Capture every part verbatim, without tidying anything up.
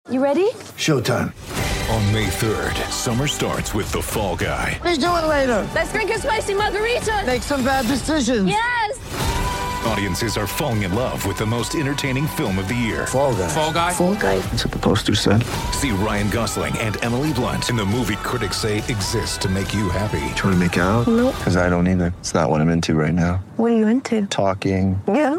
You ready? Showtime. On May third, summer starts with The Fall Guy. Let's do it later. Let's drink a spicy margarita. Make some bad decisions. Yes. Audiences are falling in love with the most entertaining film of the year. Fall Guy. Fall Guy. Fall Guy. That's what the poster said. See Ryan Gosling and Emily Blunt in the movie critics say exists to make you happy. Trying to make it out? Nope. Because I don't either. It's not what I'm into right now. What are you into? Talking. Yeah.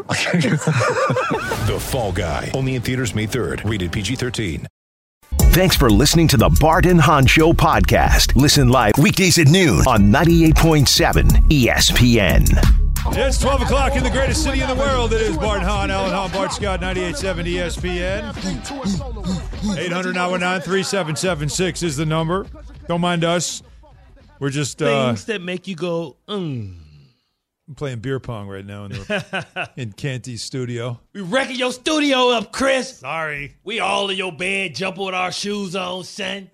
The Fall Guy. Only in theaters May third. Rated P G thirteen. Thanks for listening to the Bart and Hahn Show podcast. Listen live weekdays at noon on ninety-eight point seven E S P N. It's twelve o'clock in the greatest city in the world. It is Bart and Hahn, Alan Hahn, Bart Scott, ninety-eight point seven E S P N. eight hundred nine one nine three seven seven six is the number. Don't mind us. We're just uh, Things that make you go, mm. playing beer pong right now in, the, in Canty's studio. We wrecking your studio up, Chris. Sorry. We all in your bed jumping with our shoes on, son.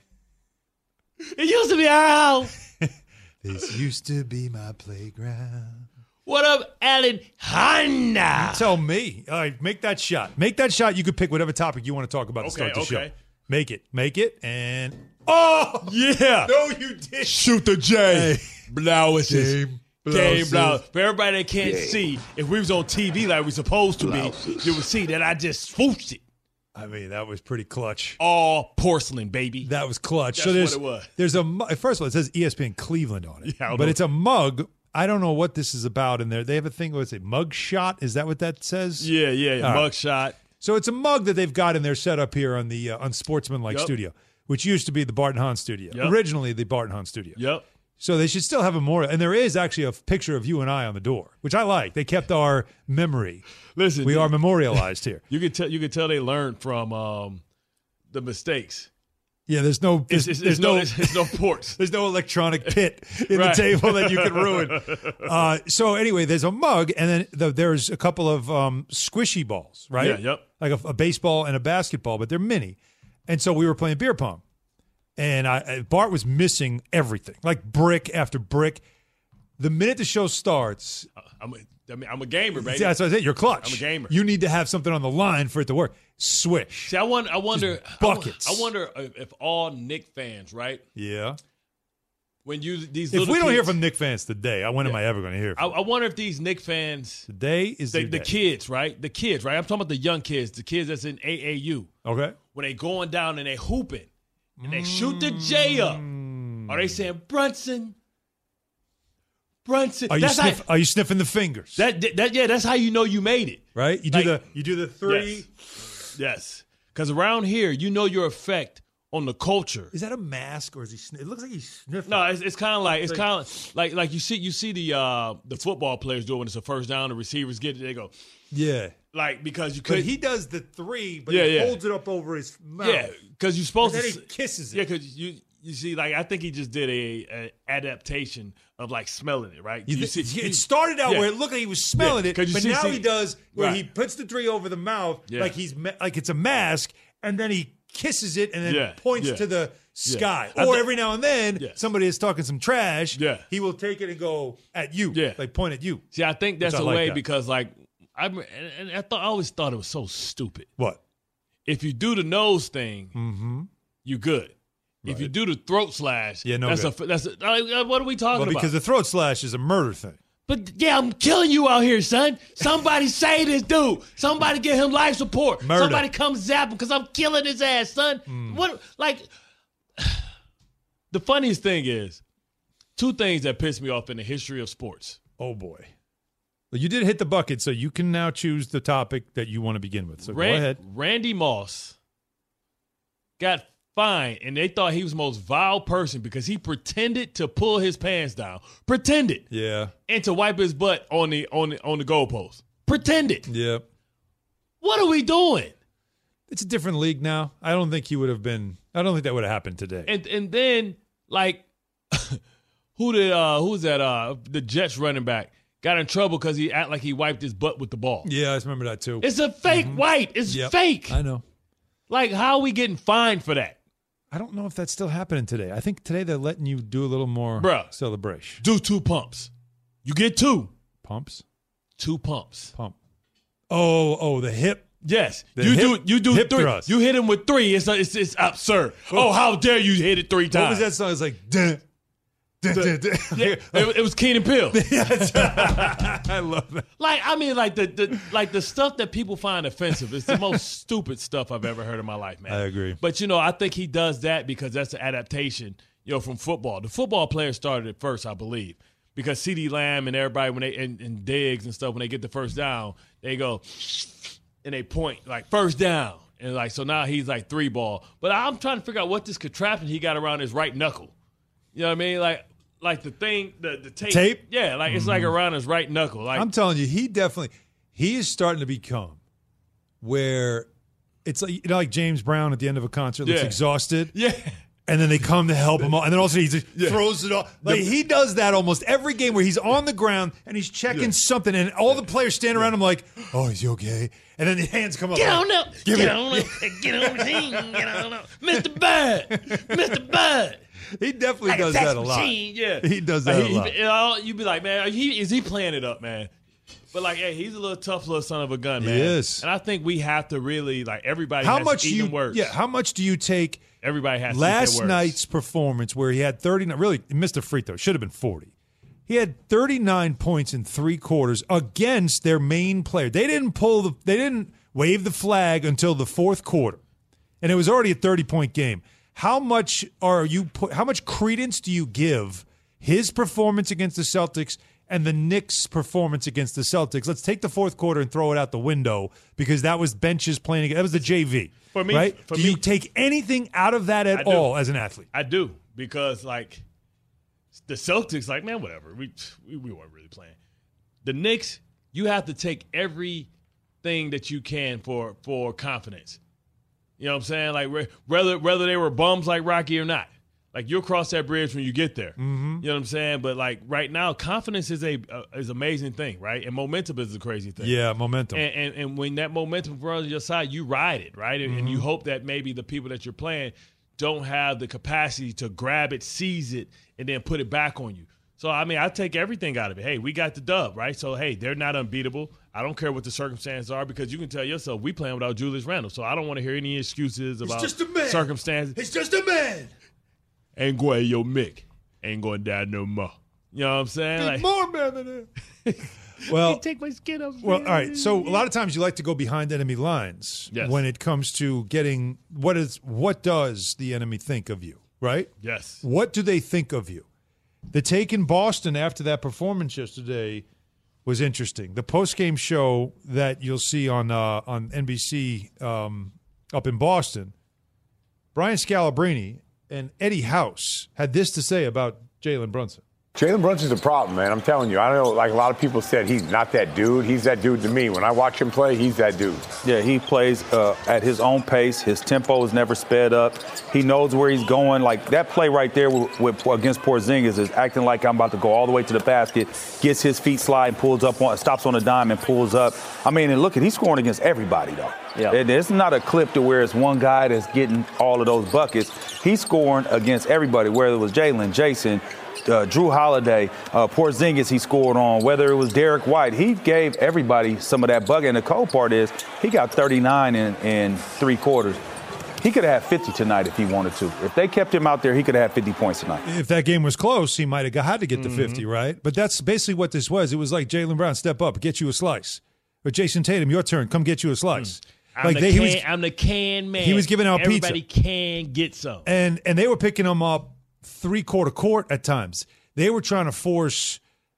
It used to be our house. This used to be my playground. What up, Alan Hanna? You tell me. All right, make that shot. Make that shot. You can pick whatever topic you want to talk about to Okay, start the okay. show. Make it. Make it. And oh, Yeah. no, you did. Shoot the J. Hey. Blouses. Game Game blouses. blouse. For everybody that can't see, if we was on T V like we supposed to be, you would see that I just swooshed it. I mean, that was pretty clutch. All porcelain, baby. That was clutch. That's so there's, what it was. There's a mu- first of all, it says E S P N Cleveland on it, Yeah, I don't but know. it's a mug. I don't know what this is about in there. They have a thing. What's it? Mug shot? Is that what that says? Yeah, yeah, yeah. All right. Mugshot. So it's a mug that they've got in their setup here on the uh, Unsportsmanlike Yep. studio, which used to be the Bart and Hahn studio. Yep. Originally, the Bart and Hahn studio. Yep. So they should still have a more. And there is actually a picture of you and I on the door, which I like. They kept our memory. Listen, We you- are memorialized here. You can tell. You can tell they learned from um, the mistakes. Yeah, there's no. It's, There's, it's, there's it's no, no. it's, it's no ports. There's no electronic pit in Right. the table that you can ruin. Uh, so anyway, there's a mug, and then the, there's a couple of um, squishy balls, right? Yeah, yep. Like a, a baseball and a basketball, but they're mini. And so we were playing beer pong, and I, I- Bart was missing everything, like brick after brick. The minute the show starts, I'm a, I mean, I'm a gamer, baby. see, that's what I said. You're clutch. I'm a gamer. You need to have something on the line for it to work. Swish. See, I wonder. I wonder. Just I wo- buckets. I wonder if, if all Knick fans, right? Yeah. When you these If little we don't hear kids- from Knick fans today, I when am Yeah. I ever going to hear I, from I wonder if these Knick fans, Today is the, the, the day. kids, right? The kids, right? I'm talking about the young kids, the kids that's in A A U. Okay. When they going down and they hooping and they shoot the J up, are they saying Brunson? Brunson. Are you that's sniff, how, are you sniffing the fingers? that, that yeah, that's how you know you made it. right? You do like- the you do the three. Yes. Yes. Because around here, you know your effect on the culture. Is that a mask or is he? Sn- it looks like he's sniffing. No, it's, it's kind of like it's kind of like like you see you see the uh, the football players do it when it's a first down. The receivers get it. They go yeah. like because you But could he does the three, but Yeah, he yeah. holds it up over his mouth. yeah because you're supposed And to then he s- kisses it. yeah because you you see like I think he just did a, a adaptation of like smelling it right. You You thi- see- it started out yeah. where it looked like he was smelling Yeah, it, 'cause you but see- now see- he does where Right. he puts the three over the mouth, Yeah. like he's ma- like it's a mask, and then he kisses it and then Yeah, points yeah. to the sky. I Or thi- every now and then, Yeah. somebody is talking some trash. Yeah. he will take it and go at you. Yeah. like point at you. See, I think that's Which I a like way that. because like I and, and I thought I always thought it was so stupid. What? If you do the nose thing, you good. If you do the throat slash, Yeah, no that's good. a that's a, uh, what are we talking Well, about? because the throat slash is a murder thing. But yeah, I'm killing you out here, son. Somebody say this dude. Somebody get him life support. Murder. Somebody come zap him because I'm killing his ass, son. What like the funniest thing is two things that piss me off in the history of sports. Oh boy. Well, you did hit the bucket, so you can now choose the topic that you want to begin with. So Ran- go ahead. Randy Moss got fined, and they thought he was the most vile person because he pretended to pull his pants down. Pretended. Yeah. And to wipe his butt on the on the on the goalpost. Pretended. Yeah. What are we doing? It's a different league now. I don't think he would have been. I don't think that would have happened today. And and then like who did uh who's that uh the Jets running back got in trouble because he act like he wiped his butt with the ball. yeah, I remember that too. It's a fake wipe. It's Yep. fake. I know. Like how are we getting fined for that? I don't know if that's still happening today. I think today they're letting you do a little more Bruh. celebration. Do two pumps. You get two. Pumps? Two pumps. Pump. Oh, oh, the hip Yes, The you hip- do. You do hip three. thrust. You hit him with three. It's it's, it's absurd. Oh, how dare you hit it three times? What was that song? It's like, duh, duh, duh, duh. Yeah, it, it was Keenan Peele. I love that. Like I mean, like the, the like the stuff that people find offensive is the most stupid stuff I've ever heard in my life, man. I agree. But you know, I think he does that because that's an adaptation, you know, from football. The football players started it first, I believe, because CeeDee Lamb and everybody when they and, and Diggs and stuff when they get the first down, they go and they point like first down, and like so now he's like three ball. But I'm trying to figure out what this contraption he got around his right knuckle. You know what I mean? Like. Like the thing, the, the tape. Tape? Yeah, like it's like around his right knuckle. Like I'm telling you, he definitely he is starting to become where it's like you know, like James Brown at the end of a concert looks Yeah. exhausted. Yeah. And then they come to help him, and then all of a sudden he just throws it off. Like he does that almost every game where he's on the ground and he's checking Yeah. something, and all the players stand around him like, "Oh, is he okay?" And then the hands come up. Get like, on up. Give Get it- on up. Get on the team. Get on up. Mister Bud. Mister Bud. He definitely Like a does sex that a lot. machine, yeah. He does Like, that he, a lot. He, you know, you'd be like, man, he, is he playing it up, man? But like, hey, he's a little tough little son of a gun, He man. is. And I think we have to really like everybody. How has much to do eat you? them words. Yeah. How much do you take? Everybody has to eat Last their words. night's performance where he had thirty-nine, really he missed a free throw, should have been forty. He had thirty-nine points in three quarters against their main player. They didn't pull the, they didn't wave the flag until the fourth quarter, and it was already a thirty-point game. How much are you? Put, how much credence do you give his performance against the Celtics and the Knicks' performance against the Celtics? Let's take the fourth quarter and throw it out the window because that was benches playing. That was the J V. For me- right? for do me- you take anything out of that I at do. all as an athlete? I do because like the Celtics, like man, whatever. We we, we weren't really playing. The Knicks, you have to take everything that you can for for confidence. You know what I'm saying? Like re- whether whether they were bums like Rocky or not. Like you'll cross that bridge when you get there. Mm-hmm. You know what I'm saying? But like right now, confidence is a uh, is an amazing thing, right? And momentum is a crazy thing. Yeah, momentum. And, and and when that momentum runs on your side, you ride it, right? And, and you hope that maybe the people that you're playing don't have the capacity to grab it, seize it, and then put it back on you. So, I mean, I take everything out of it. Hey, we got the dub, right? So, hey, they're not unbeatable. I don't care what the circumstances are because you can tell yourself we playing without Julius Randle. So I don't want to hear any excuses about just a man. circumstances. It's just a man. Ain't going, yo, Mick. Ain't going to die no more. You know what I'm saying? Like, More man than that. Well, take my skin off. well, all right. So a lot of times you like to go behind enemy lines Yes. when it comes to getting what is what does the enemy think of you, right? Yes. What do they think of you? The take in Boston after that performance yesterday was interesting. The post-game show that you'll see on uh, on N B C um, up in Boston, Brian Scalabrine and Eddie House had this to say about Jalen Brunson. Jalen Brunson's a problem, man. I'm telling you. I know, like a lot of people said, he's not that dude. He's that dude to me. When I watch him play, he's that dude. Yeah, he plays uh, at his own pace. His tempo is never sped up. He knows where he's going. Like that play right there with, with, against Porzingis is acting like I'm about to go all the way to the basket, gets his feet slide and pulls up, on, stops on a dime and pulls up. I mean, and look at he's scoring against everybody, though. Yeah. It, it's not a clip to where it's one guy that's getting all of those buckets. He's scoring against everybody, whether it was Jalen, Jason, Uh, Drew Holiday, uh, Porzingis he scored on, whether it was Derek White. He gave everybody some of that bucket. And the cold part is he got thirty-nine in, in three quarters. He could have had fifty tonight if he wanted to. If they kept him out there, he could have had fifty points tonight. If that game was close, he might have had to get to fifty, right? But that's basically what this was. It was like Jaylen Brown, step up, get you a slice. But Jason Tatum, your turn, come get you a slice. I'm, Like the they, he can, was, I'm the can man. he was giving out pizza. Everybody can get some. and and they were picking him up three-quarter court at times. They were trying to force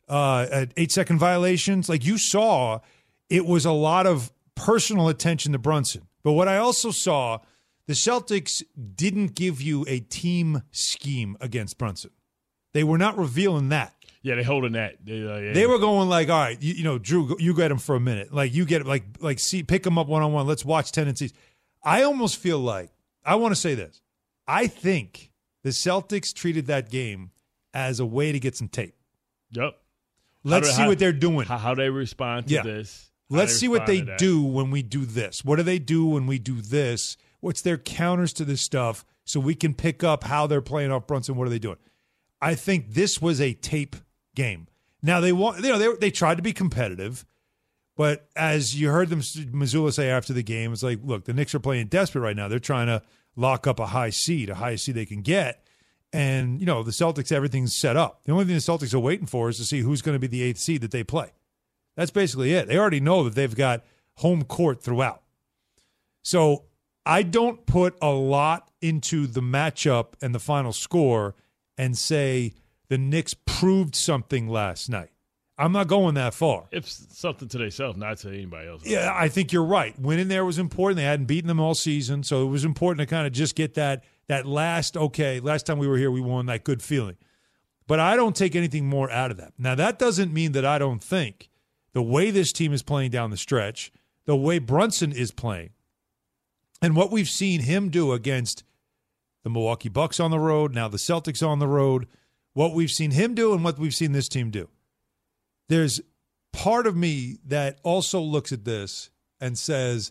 uh, eight-second violations. Like you saw, it was a lot of personal attention to Brunson. But what I also saw, the Celtics didn't give you a team scheme against Brunson. They were not revealing that. Yeah, they holding that. They, uh, yeah. They were going like, all right, you, you know, Drew, you get him for a minute. Like you get like like see, pick him up one on one. Let's watch tendencies. I almost feel like I want to say this. I think the Celtics treated that game as a way to get some tape. Yep. Let's How do- see how- what they're doing. How, how they respond to Yeah. this. How Let's they see what they respond to that. do when we do this. What do they do when we do this? What's their counters to this stuff so we can pick up how they're playing off Brunson? What are they doing? I think this was a tape game. Now they want, you know, they they tried to be competitive, But as you heard them, Missoula say after the game, it's like, look, the Knicks are playing desperate right now. They're trying to lock up a high seed, a highest seed they can get. And, you know, the Celtics, everything's set up. The only thing the Celtics are waiting for is to see who's going to be the eighth seed that they play. That's basically it. They already know that they've got home court throughout. So I don't put a lot into the matchup and the final score and say the Knicks proved something last night. I'm not going that far. It's something to themselves, not to anybody else. Yeah, I think you're right. Winning there was important. They hadn't beaten them all season, so it was important to kind of just get that that last, okay, last time we were here, we won, that good feeling. But I don't take anything more out of that. Now, that doesn't mean that I don't think the way this team is playing down the stretch, the way Brunson is playing, and what we've seen him do against the Milwaukee Bucks on the road, now the Celtics on the road, what we've seen him do and what we've seen this team do. There's part of me that also looks at this and says,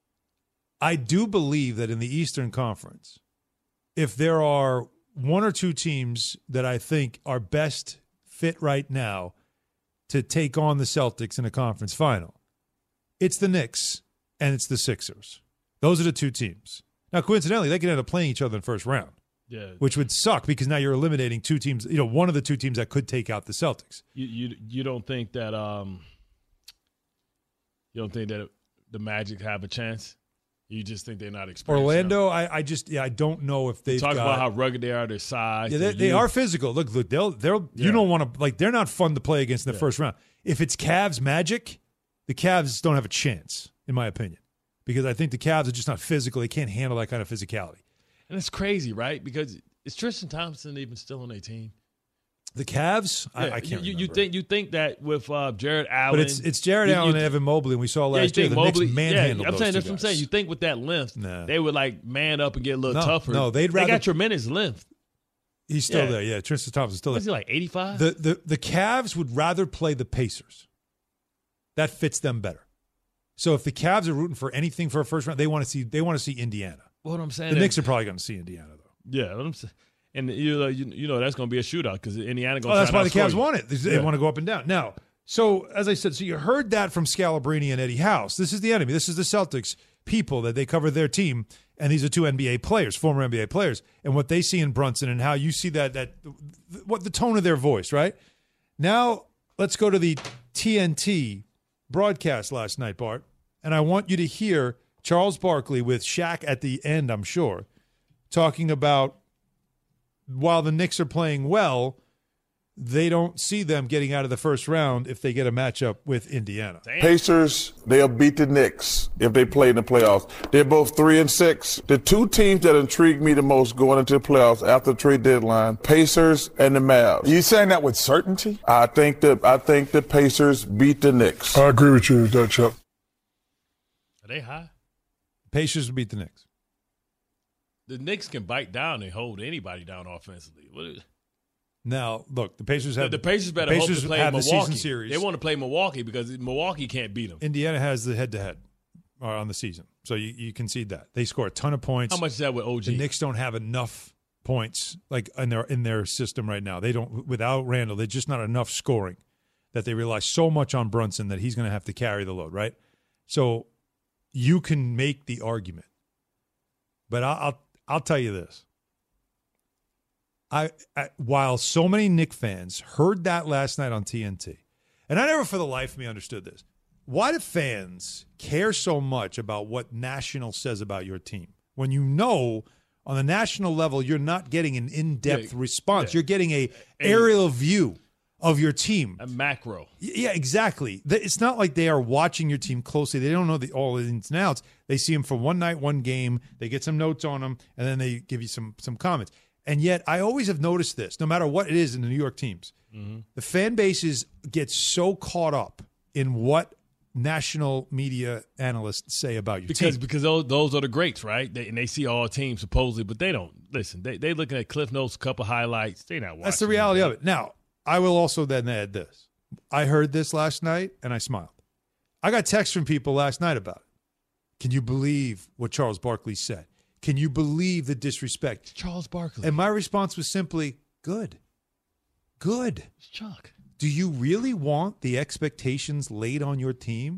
I do believe that in the Eastern Conference, if there are one or two teams that I think are best fit right now to take on the Celtics in a conference final, it's the Knicks and it's the Sixers. Those are the two teams. Now, coincidentally, they could end up playing each other in the first round. Yeah. Which would suck because now you're eliminating two teams, you know, one of the two teams that could take out the Celtics. You you you don't think that um you don't think that the Magic have a chance? You just think they're not experienced Orlando, enough? I, I just yeah, I don't know if they've talk got, about how rugged they are, their size. Yeah, they, they are physical. Look, look, they'll they'll Yeah. you don't want to like they're not fun to play against in the Yeah. first round. If it's Cavs Magic, the Cavs don't have a chance, in my opinion, because I think the Cavs are just not physical. They can't handle that kind of physicality. And it's crazy, right? Because is Tristan Thompson even still on their team? The Cavs, Yeah, I, I can't you, remember. you think you think that with uh, Jared Allen, but it's it's Jared you, Allen you, and Evan Mobley, and we saw yeah, you last year think the Mobley, Knicks yeah, manhandled I'm those saying two that's what I'm saying. guys. You think with that length, Nah. they would like man up and get a little No, tougher. no, they'd they rather- got tremendous length. He's still Yeah. there, yeah. Tristan Thompson's still there. Was he like eighty-five? The, the the Cavs would rather play the Pacers. That fits them better. So if the Cavs are rooting for anything for a first round, they want to see they want to see Indiana. What I'm saying, The is- Knicks are probably going to see Indiana though. Yeah, what I'm saying. And you know, you, you know that's going to be a shootout because Indiana going. Oh, that's why the Cavs you. want it. They Yeah. want to go up and down. Now, so as I said, so you heard that from Scalabrine and Eddie House. This is the enemy. This is the Celtics people that they cover their team, and these are two N B A players, former N B A players, and what they see in Brunson and how you see that that what the tone of their voice. Right now, let's go to the T N T broadcast last night, Bart, and I want you to hear Charles Barkley with Shaq at the end. I'm sure talking about. While the Knicks are playing well, they don't see them getting out of the first round if they get a matchup with Indiana. Pacers, they'll beat the Knicks if they play in the playoffs. They're both three and six. The two teams that intrigue me the most going into the playoffs after the trade deadline, Pacers and the Mavs. Are you saying that with certainty? I think that I think the Pacers beat the Knicks. I agree with you with that, Chuck. Are they high? Pacers will beat the Knicks. The Knicks can bite down and hold anybody down offensively. What is, Now, look, the Pacers have the, the Pacers better Pacers hope to play have the Milwaukee. season series. They want to play Milwaukee because Milwaukee can't beat them. Indiana has the head-to-head uh, on the season, so you, you concede that they score a ton of points. How much is that with O G? The Knicks don't have enough points like in their in their system right now. They don't without Randall. There's just not enough scoring that they rely so much on Brunson that he's going to have to carry the load, right? So you can make the argument, but I'll I'll, I'll tell you this. I, I while so many Knick fans heard that last night on T N T, and I never for the life of me understood this. Why do fans care so much about what National says about your team when you know on the national level you're not getting an in-depth Yeah, response? yeah. You're getting a A- aerial view of your team. A macro. Y- Yeah, exactly. The- It's not like they are watching your team closely. They don't know the all the ins and outs. They see them for one night, one game. They get some notes on them, and then they give you some some comments. And yet, I always have noticed this, no matter what it is in the New York teams, Mm-hmm. the fan bases get so caught up in what national media analysts say about your Because team. because those, those are the greats, right? They, and they see all teams supposedly, but they don't listen. They they looking at Cliff Notes, couple highlights. They not watching. That's the reality of it. Now, I will also then add this. I heard this last night, and I smiled. I got texts from people last night about it. Can you believe what Charles Barkley said? Can you believe the disrespect? Charles Barkley. And my response was simply, good. Good. Chuck. Do you really want the expectations laid on your team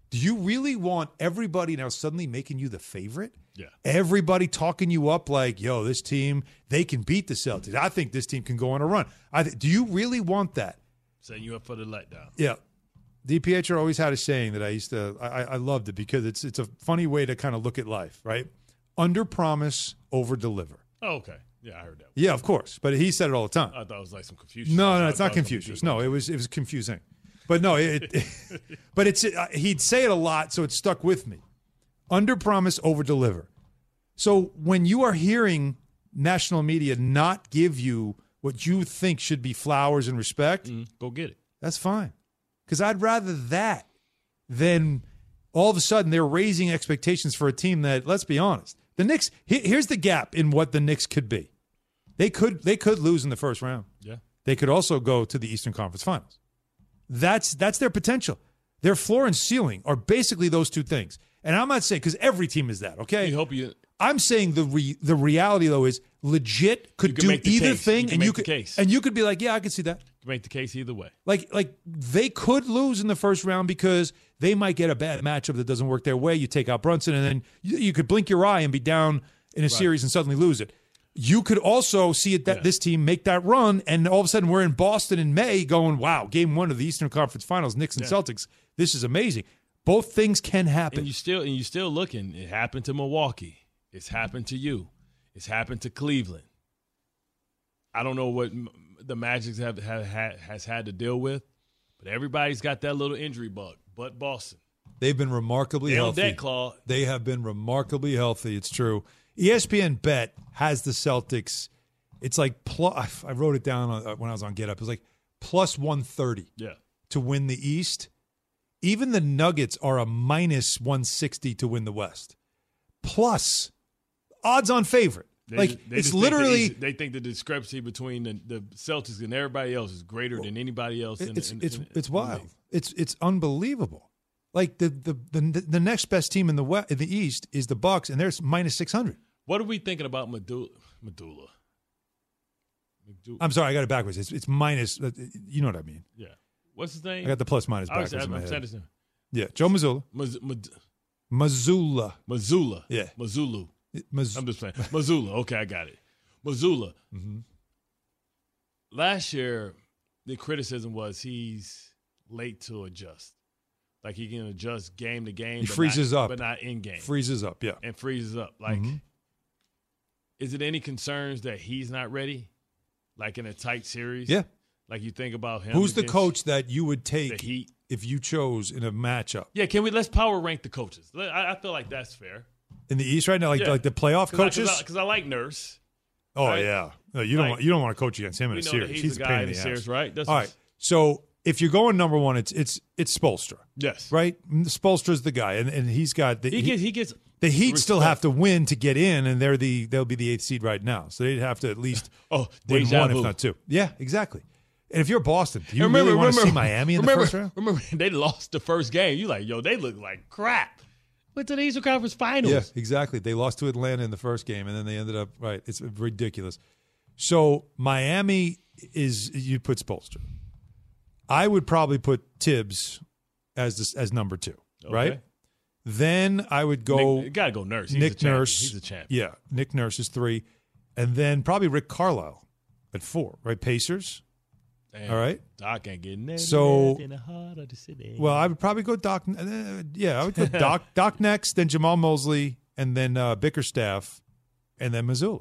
Do you really want everybody now suddenly making you the favorite? Yeah. Everybody talking you up like, yo, this team, they can beat the Celtics. I think this team can go on a run. I th- do you really want that? Setting you up for the letdown. Yeah. DiPietro always had a saying that I used to, I, I loved it because it's it's a funny way to kind of look at life, right? Under promise, over deliver. Oh, okay. Yeah, I heard that. Yeah, of course. But he said it all the time. I thought it was like some confusion. No, no, it's not Confucius. No, it was it was confusing. But no, it, it but it's uh, he'd say it a lot, so it stuck with me. Under promise, over deliver. So when you are hearing national media not give you what you think should be flowers and respect, mm, go get it. That's fine. Because I'd rather that than all of a sudden they're raising expectations for a team that, let's be honest, the Knicks. Here's the gap in what the Knicks could be. They could they could lose in the first round. Yeah. They could also go to the Eastern Conference Finals. That's that's their potential. Their floor and ceiling are basically those two things. And I'm not saying because every team is that. Okay. You hope you. I'm saying the re, the reality though is legit could do either case. thing, you and you could case. and you could be like, yeah, I can see that. You can make the case either way. Like like they could lose in the first round because they might get a bad matchup that doesn't work their way. You take out Brunson, and then you, you could blink your eye and be down in a right. series and suddenly lose it. You could also see it that yeah. this team make that run, and all of a sudden we're in Boston in May going, wow, game one of the Eastern Conference Finals, Knicks and yeah. Celtics. This is amazing. Both things can happen. And you still and you still looking. It happened to Milwaukee. It's happened to you. It's happened to Cleveland. I don't know what the Magic have, have, have has had to deal with, but everybody's got that little injury bug. But Boston, they've been remarkably they healthy. On deck, Claude. They have been remarkably healthy. It's true. E S P N Bet has the Celtics. It's like plus, I wrote it down when I was on Get Up. It was like plus one thirty. Yeah. To win the East. Even the Nuggets are a minus one sixty to win the West. Plus, odds on favorite. They like just, they it's just literally think they, they think the discrepancy between the, the Celtics and everybody else is greater than anybody else. In, it's in, it's in, it's in wild. It's it's unbelievable. Like the the the, the next best team in the West, in the East is the Bucks, and they're minus six hundred. What are we thinking about Medulla? Medulla. Medulla. I'm sorry, I got it backwards. It's it's minus. You know what I mean? Yeah. What's his name? I got the plus minus backwards I was, in my I'm head. saying Yeah, Joe Mazzulla. Maz, Maz, Mazzulla. Mazzulla. Yeah. Mazzulu. Maz- I'm just saying. Mazzulla. Okay, I got it. Mazzulla. Mm-hmm. Last year, the criticism was he's late to adjust. Like he can adjust game to game. He but freezes not, up. But not in game. Freezes up, yeah. And freezes up. Like, mm-hmm. is it any concerns that he's not ready? Like in a tight series? Yeah. Like you think about him. Who's the coach that you would take the Heat? If you chose in a matchup? Yeah, can we let's power rank the coaches? I, I feel like that's fair. In the East right now, like yeah. like the playoff Cause coaches? Because I, I, I like Nurse. Oh, right? yeah. No, you, don't like, want, you don't want to coach against him in a series. He's, he's the a guy pain in in the the series, ass. right? That's All right. So if you're going number one, it's it's it's Spoelstra. Yes. Right? Spoelstra's the guy, and, and he's got the he gets he gets the Heat respect. still have to win to get in, and they're the they'll be the eighth seed right now. So they'd have to at least oh, win deja one, vu. if not two. Yeah, exactly. And if you're Boston, do you remember, really want remember, to see Miami in remember, the first round? Remember, they lost the first game. You like, yo, they look like crap. Went to the Eastern Conference Finals. Yeah, exactly. They lost to Atlanta in the first game, and then they ended up right. It's ridiculous. So Miami is you put Spoelstra. I would probably put Tibbs as this, as number two, okay. right? Then I would go. Nick, gotta go Nurse. He's Nick a Nurse. He's a champion. Yeah, Nick Nurse is three, and then probably Rick Carlisle at four. Right, Pacers. Damn, all right, Doc ain't getting there. So, in the heart of the city. Well, I would probably go Doc. Uh, yeah, I would go Doc. Doc next, then Jamal Mosley, and then uh, Bickerstaff, and then Mazzulla.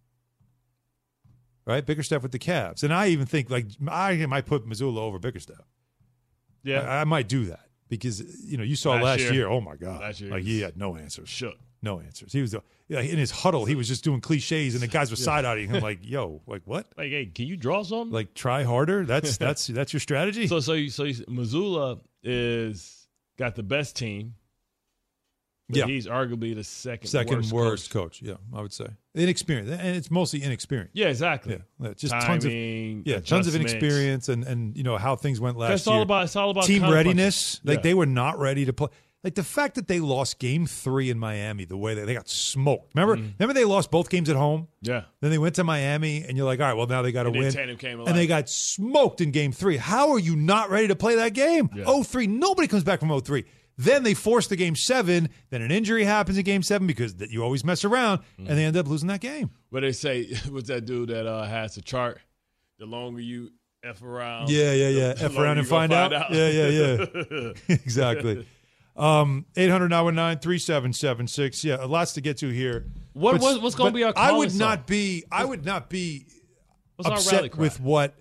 Right, Bickerstaff with the Cavs, and I even think like I might put Mazzulla over Bickerstaff. Yeah, I, I might do that because you know you saw last, last year, year. Oh my God, last year like he had no answers. Shook. No answers. He was uh, yeah, in his huddle. He was just doing cliches, and the guys were yeah. side eyeing him like, "Yo, like what? Like, hey, can you draw something? Like, try harder. That's that's that's your strategy." So, so you, so you, Mazzulla is got the best team. But yeah, he's arguably the second second worst, worst coach. coach. Yeah, I would say inexperienced, and it's mostly inexperience. Yeah, exactly. Yeah, just Timing, tons of yeah, tons of inexperience, and and you know how things went last That's year. all about. It's all about team confidence. readiness. Like yeah. they were not ready to play. Like the fact that they lost Game Three in Miami, the way that they got smoked. Remember, mm. remember they lost both games at home. Yeah. Then they went to Miami, and you're like, all right, well now they got to win. Tatum came alive. And they got smoked in Game Three. How are you not ready to play that game? Yeah. oh three. Nobody comes back from oh three. Then they force the game seven. Then an injury happens in game seven because that you always mess around, mm-hmm. and they end up losing that game. What they say, what's that dude that uh, has a chart? The longer you F around. Yeah, yeah, yeah. The, F the around and find, find out. out. Yeah, yeah, yeah. Exactly. Um, eight hundred nine one nine three seven seven six. Yeah, lots to get to here. What, but, what's what's going to be our I would song? not be I would not be what's upset with what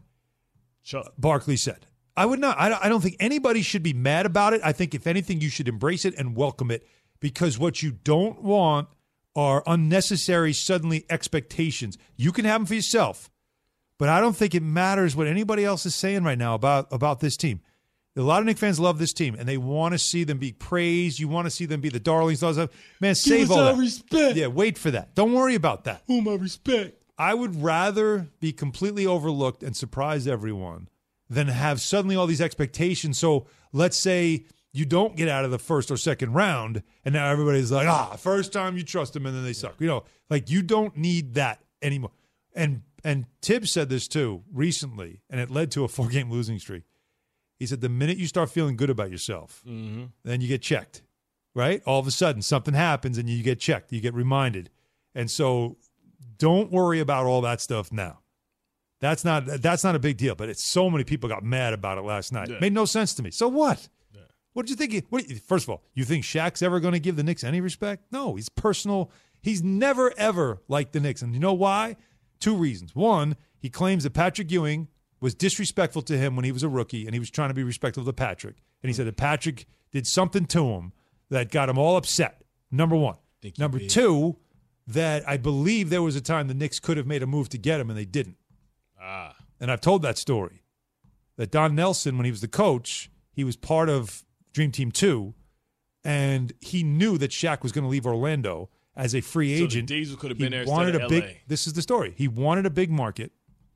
Barkley said. I would not. I, I don't think anybody should be mad about it. I think if anything, you should embrace it and welcome it, because what you don't want are unnecessary, suddenly expectations. You can have them for yourself, but I don't think it matters what anybody else is saying right now about, about this team. A lot of Knicks fans love this team, and they want to see them be praised. You want to see them be the darlings. All that. Man, save Give us all our that. respect. Yeah, wait for that. Don't worry about that. Whom I respect. I would rather be completely overlooked and surprise everyone than have suddenly all these expectations. So let's say you don't get out of the first or second round, and now everybody's like, ah, first time you trust them, and then they suck. You know, like you don't need that anymore. And and Tibbs said this too recently, and it led to a four-game losing streak. He said the minute you start feeling good about yourself, mm-hmm. then you get checked, right? All of a sudden something happens and you get checked. You get reminded. And so don't worry about all that stuff now. That's not that's not a big deal, but it's so many people got mad about it last night. Yeah. Made no sense to me. So what? Yeah. What did you think? What, first of all, you think Shaq's ever going to give the Knicks any respect? No, he's personal. He's never, ever liked the Knicks. And you know why? Two reasons. One, he claims that Patrick Ewing was disrespectful to him when he was a rookie, and he was trying to be respectful to Patrick. And he said that Patrick did something to him that got him all upset. Number one. Number two, that I believe there was a time the Knicks could have made a move to get him, and they didn't. Ah. And I've told that story. That Don Nelson, when he was the coach, he was part of Dream Team two, and he knew that Shaq was going to leave Orlando as a free So agent. the Diesel could have He been there wanted instead a of big. L A. This is the story. He wanted a big market,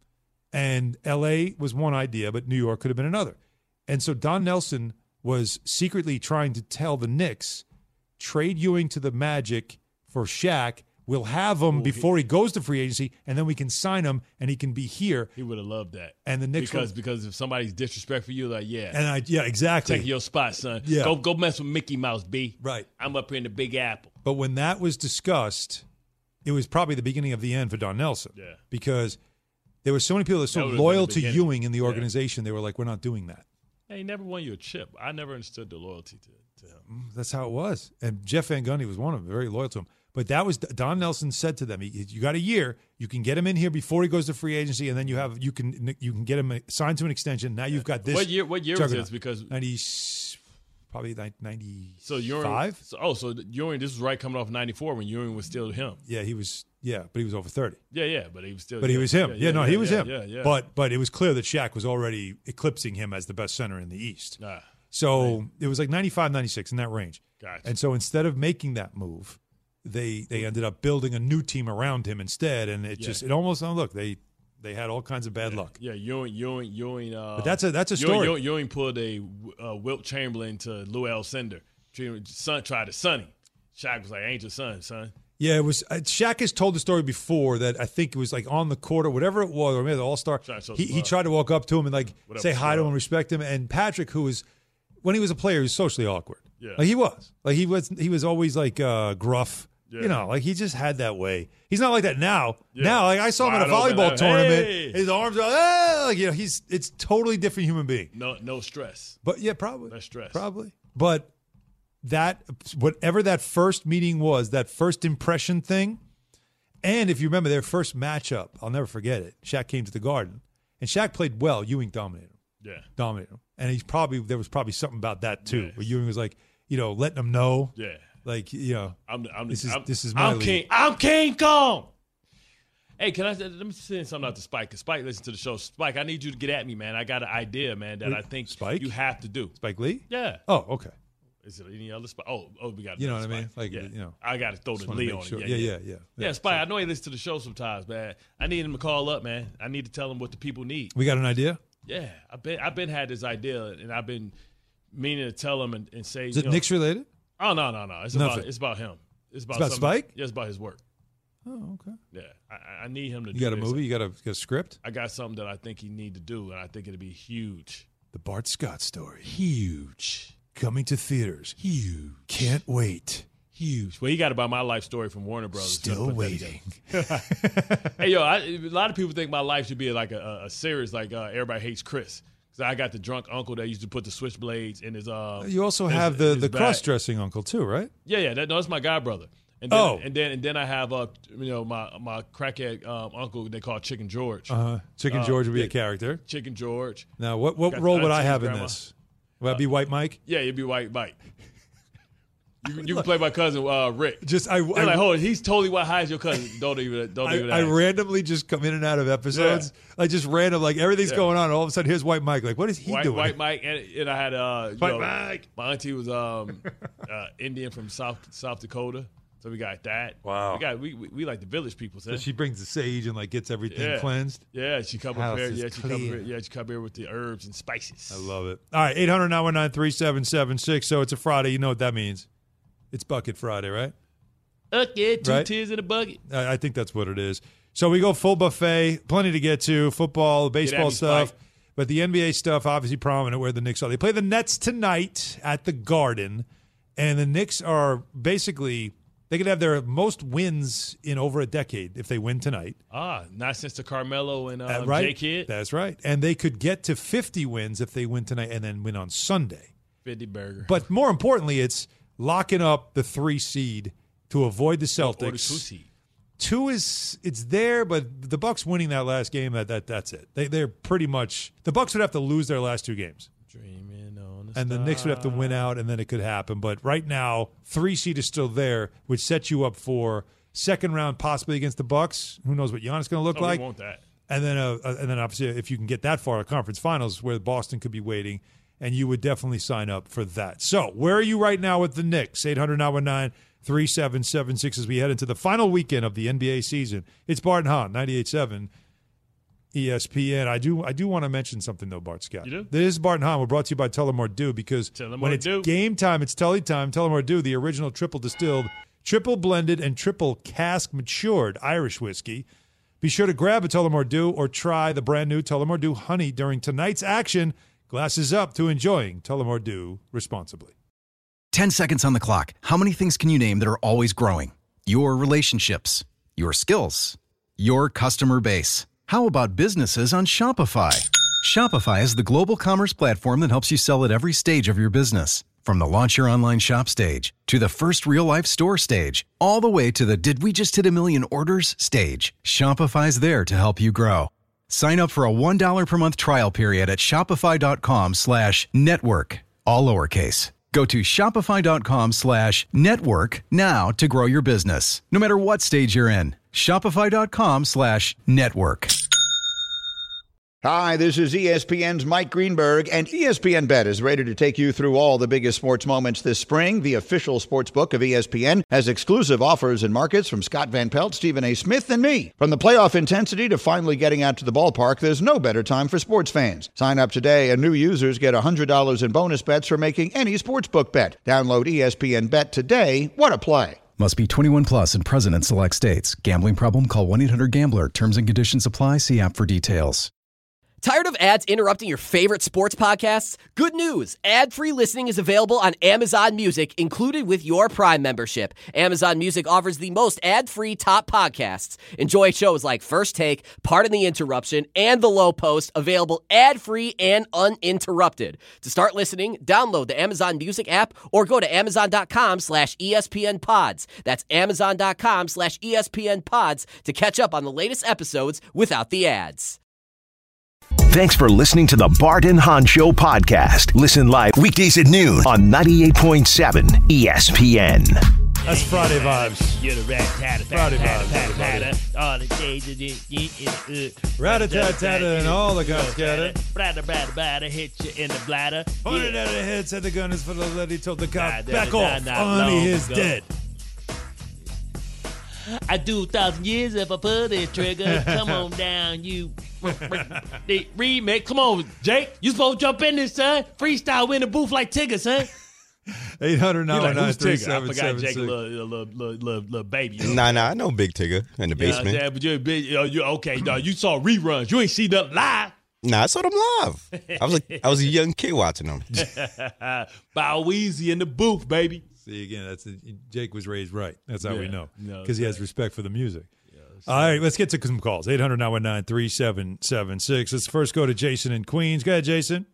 and L A was one idea, but New York could have been another. And so Don Nelson was secretly trying to tell the Knicks, trade Ewing to the Magic for Shaq. We'll have him Ooh, before he, he goes to free agency, and then we can sign him, and he can be here. He would have loved that. And the Knicks because would, because if somebody's disrespectful, you're like, yeah, and I yeah exactly take your spot, son. Yeah. Go go mess with Mickey Mouse, B. Right. I'm up here in the Big Apple. But when that was discussed, it was probably the beginning of the end for Don Nelson. Yeah. Because there were so many people that were so That would've been loyal the to beginning. Ewing in the Yeah. organization, they were like, we're not doing that. Hey, he never won you a chip. I never understood the loyalty to, to him. That's how it was. And Jeff Van Gundy was one of them, very loyal to him. But that was Don Nelson said to them, he, you got a year. You can get him in here before he goes to free agency, and then you have you can you can get him signed to an extension. Now you've got this. What year? What year was this? Because ninety, probably ninety. So Ewing. Five. So, oh, so Ewing. This was right coming off ninety-four when Ewing was still him. Yeah, he was. Yeah, but he was over thirty. Yeah, yeah, but he was still. But yeah, he was him. Yeah, Yeah, yeah no, yeah, he was yeah, him. Yeah, yeah. But but it was clear that Shaq was already eclipsing him as the best center in the East. Ah, so right. it was like ninety-five, ninety-six in that range. Gotcha. And so instead of making that move, they they ended up building a new team around him instead, and it Yeah. just it almost oh look they they had all kinds of bad yeah, luck. Yeah, Ewing, Ewing, Ewing. Uh, But that's a that's a Ewing, story. Ewing, Ewing pulled a uh, Wilt Chamberlain to Lou Alcindor. Son tried to Sonny. Shaq was like, "Ain't your son, son." Yeah, it was. Uh, Shaq has told the story before that I think it was like on the court or whatever it was, or maybe the All Star. He, he tried to walk up to him and like Whatever, say hi to sure. him, respect him. And Patrick, who was when he was a player, he was socially awkward. Yeah. Like he was. Like he was. He was always like uh, gruff. Yeah. You know, like he just had that way. He's not like that now. Yeah. Now, like I saw him at a Wide volleyball open, tournament. hey! His arms are ah, like you know, he's it's totally different human being. No, no stress. But yeah, probably. Less stress. Probably. But that whatever that first meeting was, that first impression thing, and if you remember their first matchup, I'll never forget it. Shaq came to the Garden, and Shaq played well. Ewing dominated him. Yeah. Dominated him. And he's probably there was probably something about that too, Yes. where Ewing was like, you know, letting him know. Yeah. Like, you know, I'm, I'm, this is I'm, this is my I'm league. King. I'm King Kong. Hey, can I let me send something out to Spike? Cause Spike listen to the show. Spike, I need you to get at me, man. I got an idea, man, that Wait, I think Spike? you have to do. Spike Lee? Yeah. Oh, okay. Is it any other Spike? Oh, oh, we got. You know what another I mean? Spike. Like, yeah. you know, I got to throw just the wanna Lee make on sure. it. Yeah, yeah, yeah. Yeah, Spike. I know he listens to the show sometimes, man. I need him to call up, man. I need to tell him what the people need. We got an idea? Yeah, I've been I've been had this idea, and I've been meaning to tell him and, and say. Is it you know, Knicks related? Oh no, no, no. It's Nothing. about it's about him. It's about, It's about something- Spike? Yeah, it's about his work. Oh, okay. Yeah, I, I need him to. You do got a this. movie? You got a, got a script? I got something that I think he need to do, and I think it'd be huge. The Bart Scott story. Huge. coming to theaters. Huge. Can't wait. Huge. Well, you got to buy My Life Story from Warner Brothers. Still waiting. Hey, yo, I, a lot of people think my life should be like a, a, a series like uh, Everybody Hates Chris. Because I got the drunk uncle that used to put the switchblades in his uh You also his, have the, his the bag. cross-dressing uncle, too, right? Yeah, yeah. That, no, that's my god brother. And then, Oh. and then and then I have uh you know my my crackhead um, uncle they call Chicken George. Uh-huh. Chicken Uh, George would be yeah. a character. Chicken George. Now, what, what Got role the would I auntie, have in grandma. this? Would I be White Mike? Yeah, you'd be White Mike. You, you can play my cousin uh, Rick. Just I, They're I like, hold on, he's totally white high as your cousin. Don't even, don't I, even. I ask. randomly just come in and out of episodes. Like just random, like everything's Yeah. going on. And all of a sudden, here's White Mike. Like, what is he White, doing? White Mike, and, and I had uh, you White know, Mike. My auntie was um, uh, Indian from South South Dakota, so we got that. Wow. we got we we, we like the village people. So son. she brings the sage and like gets everything yeah. cleansed. Yeah, she come House up here. is Yeah, she come clean. here. Yeah, she come here with the herbs and spices. I love it. All right, eight hundred nine one nine three seven seven six. So it's a Friday. You know what that means? It's Bucket Friday, right? Okay, two Right? tears in a bucket. I I think that's what it is. So we go full buffet, plenty to get to, football, baseball Abby's stuff, fight. but the N B A stuff obviously prominent where the Knicks are. They play the Nets tonight at the Garden, and the Knicks are basically they could have their most wins in over a decade if they win tonight. Ah, not since the Carmelo and uh, Uh, right? J Kid. That's right. And they could get to fifty wins if they win tonight and then win on Sunday. fifty burger. But more importantly, it's locking up the three seed to avoid the Celtics. Or the two seed. Two is it's there, but the Bucks winning that last game, that that that's it. They they're pretty much the Bucks would have to lose their last two games, Dreaming on the and the Knicks would have to win out, and then it could happen. But right now, three seed is still there, which sets you up for second round, possibly against the Bucks. Who knows what Giannis going to look Oh, like? we want that. And then uh, uh, and then obviously, if you can get that far, the conference finals where Boston could be waiting, and you would definitely sign up for that. So where are you right now with the Knicks? eight hundred nine one nine three seven seven six as we head into the final weekend of the N B A season. It's Bart and Hahn, ninety-eight point seven E S P N. I do I do want to mention something, though, Bart Scott. You do? This is Bart and Hahn. We're brought to you by Tullamore Dew because Tullamore when it's Dew. game time, it's Tully time. Tullamore Dew, the original triple distilled, triple blended, and triple cask matured Irish whiskey. Be sure to grab a Tullamore Dew or try the brand new Tullamore Dew Honey during tonight's action. Glasses up to enjoying Tullamore Dew responsibly. ten seconds on the clock. How many things can you name that are always growing? Your relationships, your skills, your customer base. How about businesses on Shopify? Shopify is the global commerce platform that helps you sell at every stage of your business. From the launch your online shop stage to the first real-life store stage, all the way to the did we just hit a million orders stage. Shopify's there to help you grow. Sign up for a one dollar per month trial period at shopify.com slash network, all lowercase. Go to shopify.com slash network now to grow your business, no matter what stage you're in. Shopify.com slash network. Hi, this is E S P N's Mike Greenberg, and E S P N Bet is ready to take you through all the biggest sports moments this spring. The official sports book of E S P N has exclusive offers and markets from Scott Van Pelt, Stephen A. Smith, and me. From the playoff intensity to finally getting out to the ballpark, there's no better time for sports fans. Sign up today, and new users get one hundred dollars in bonus bets for making any sportsbook bet. Download E S P N Bet today. What a play. Must be twenty-one plus and present in select states. Gambling problem? Call one eight hundred gambler. Terms and conditions apply. See app for details. Tired of ads interrupting your favorite sports podcasts? Good news! Ad-free listening is available on Amazon Music, included with your Prime membership. Amazon Music offers the most ad-free top podcasts. Enjoy shows like First Take, Pardon the Interruption, and The Low Post, available ad-free and uninterrupted. To start listening, download the Amazon Music app or go to amazon.com slash ESPN pods. That's amazon.com slash ESPN pods to catch up on the latest episodes without the ads. Thanks for listening to the Bart and Hahn Show podcast. Listen live weekdays at noon on ninety-eight point seven E S P N. That's Friday vibes. You're the rat tat Friday vibes. All the days Rat-a-tat-tat-ta and all the guns scatter. Bladder, bladder, bladder, hit you in the bladder. Pointed at the head, said the gun is for the lead. He told the cop, Nah, back nah, off, nah, honey long is ago. dead. I do a thousand years if I put it trigger. Come on down, you. The remix. Come on, Jake. You supposed to jump in this, son. Freestyle win the booth like Tigger, son. eight hundred nine one nine three I seven forgot seven Jake, six. a little, little, little, little, little baby. Nah, nah, I know Big Tigger in the basement. Yeah, but you're big. Uh, you okay? No, you saw reruns. You ain't see nothing live. Nah, I saw them live. I was a, I was a young kid watching them. Bow Weezy in the booth, baby. See, again, that's a, Jake was raised right. That's how Yeah, we know. no, Because he that's has respect for the music. All right, let's get to some calls. eight hundred nine one nine three seven seven six. Let's first go to Jason in Queens. Go ahead, Jason.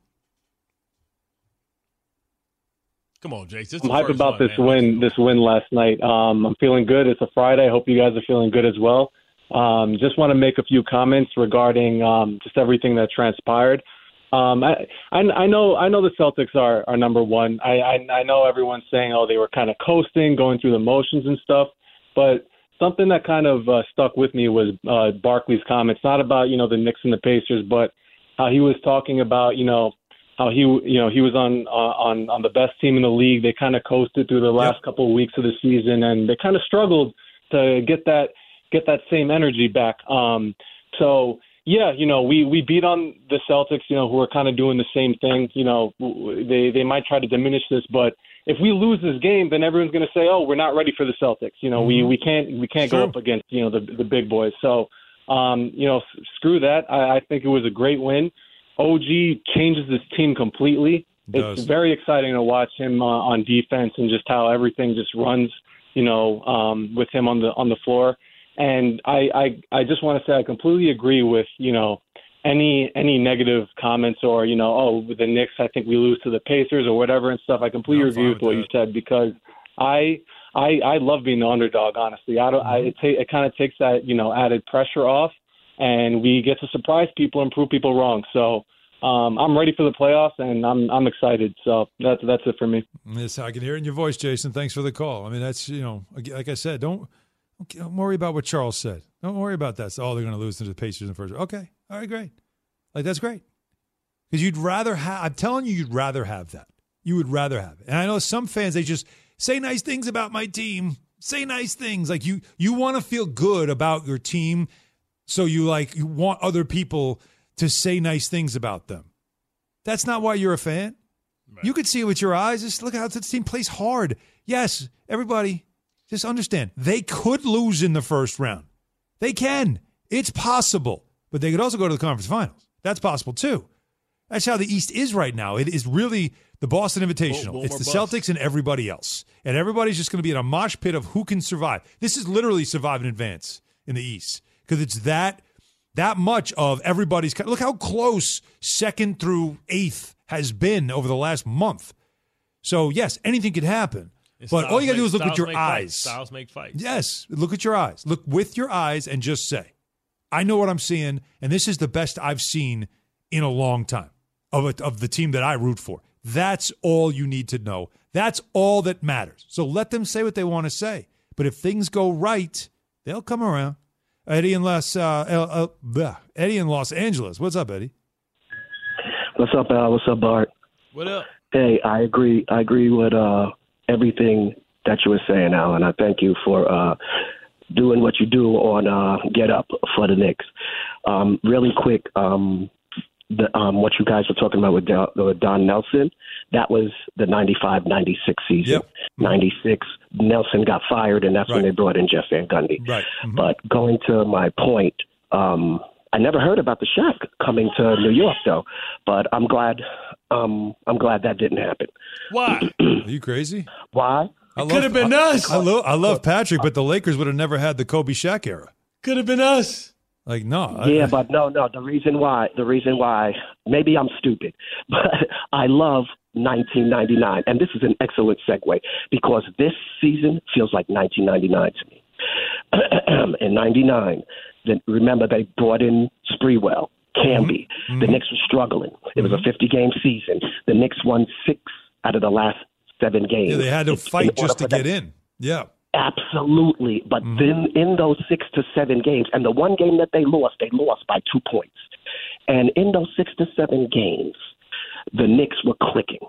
Come on, Jason. I'm hyped about this win, this win last night. Um, I'm feeling good. It's a Friday. I hope you guys are feeling good as well. Um, just want to make a few comments regarding um, just everything that transpired. Um, I, I I know I know the Celtics are, are number one. I, I I know everyone's saying, oh, they were kind of coasting, going through the motions and stuff, but something that kind of uh, stuck with me was uh, Barkley's comments, not about, you know, the Knicks and the Pacers, but how he was talking about, you know, how he, you know, he was on uh, on on the best team in the league. They kind of coasted through the last yep. couple of weeks of the season, and they kind of struggled to get that get that same energy back. Um, so, yeah, you know, we, we beat on the Celtics, you know, who are kind of doing the same thing. You know, they, they might try to diminish this, but if we lose this game, then everyone's going to say, "Oh, we're not ready for the Celtics." You know, mm-hmm. we, we can't we can't sure. go up against, you know, the the big boys. So, um, you know, screw that. I, I think it was a great win. O G changes this team completely. It it's very exciting to watch him uh, on defense and just how everything just runs, you know, um, with him on the on the floor. And I I, I just want to say I completely agree with, you know, any any negative comments or, you know, oh, with the Knicks, I think we lose to the Pacers or whatever and stuff. I completely I'm agree with what that. you said because I I I love being the underdog. Honestly, I don't. Mm-hmm. I, it ta- it kind of takes that, you know, added pressure off, and we get to surprise people and prove people wrong. So um, I'm ready for the playoffs, and I'm I'm excited. So that's that's it for me. Yes, I can hear it in your voice, Jason. Thanks for the call. I mean, that's, you know, like I said, don't don't worry about what Charles said. Don't worry about that. So, oh, they're going to lose to the Pacers in the first. Okay, all right, great. Like, that's great. Because you'd rather have, I'm telling you, you'd rather have that. You would rather have it. And I know some fans, they just say nice things about my team. Say nice things. Like, you you want to feel good about your team, so you, like, you want other people to say nice things about them. That's not why you're a fan. Right. You could see it with your eyes. Just look how this team plays hard. Yes, everybody, just understand. They could lose in the first round. They can. It's possible. But they could also go to the conference finals. That's possible, too. That's how the East is right now. It is really the Boston Invitational. Boom, boom, it's the bust. Celtics and everybody else. And everybody's just going to be in a mosh pit of who can survive. This is literally survive and advance in the East. Because it's that that much of everybody's – look how close second through eighth has been over the last month. So, yes, anything could happen. But styles all you got to do is look with your eyes. Fights. Styles make fights. Yes, look at your eyes. Look with your eyes and just say, I know what I'm seeing, and this is the best I've seen in a long time of a, of the team that I root for. That's all you need to know. That's all that matters. So let them say what they want to say. But if things go right, they'll come around. Eddie in Los uh, uh, Eddie in Los Angeles. What's up, Eddie? What's up, Al? What's up, Bart? What up? Hey, I agree. I agree with uh, everything that you were saying, Al, and I thank you for uh, doing what you do on uh, Get Up for the Knicks. Um, really quick, um, the, um, what you guys were talking about with Don, with Don Nelson, that was the ninety-five ninety-six season. Yep. ninety-six, Nelson got fired, and that's right. when they brought in Jeff Van Gundy. Right. Mm-hmm. But going to my point, um, I never heard about the Shaq coming to New York, though. But I'm glad um, I'm glad that didn't happen. Why? Are you crazy? Why? It could have been I, us. I, love, I love Patrick, but the Lakers would have never had the Kobe Shaq era. Could have been us. Like, no. Yeah, I, but no, no. The reason why, the reason why, maybe I'm stupid, but I love nineteen ninety-nine. And this is an excellent segue because this season feels like nineteen ninety-nine to me. In ninety-nine, then remember they brought in Sprewell, Camby. Mm-hmm. The Knicks were struggling. It was mm-hmm. a fifty-game season. The Knicks won six out of the last seven games. Yeah, they had to fight just to get them. in. Yeah. Absolutely. But mm-hmm. then in those six to seven games, and the one game that they lost, they lost by two points. And in those six to seven games, the Knicks were clicking.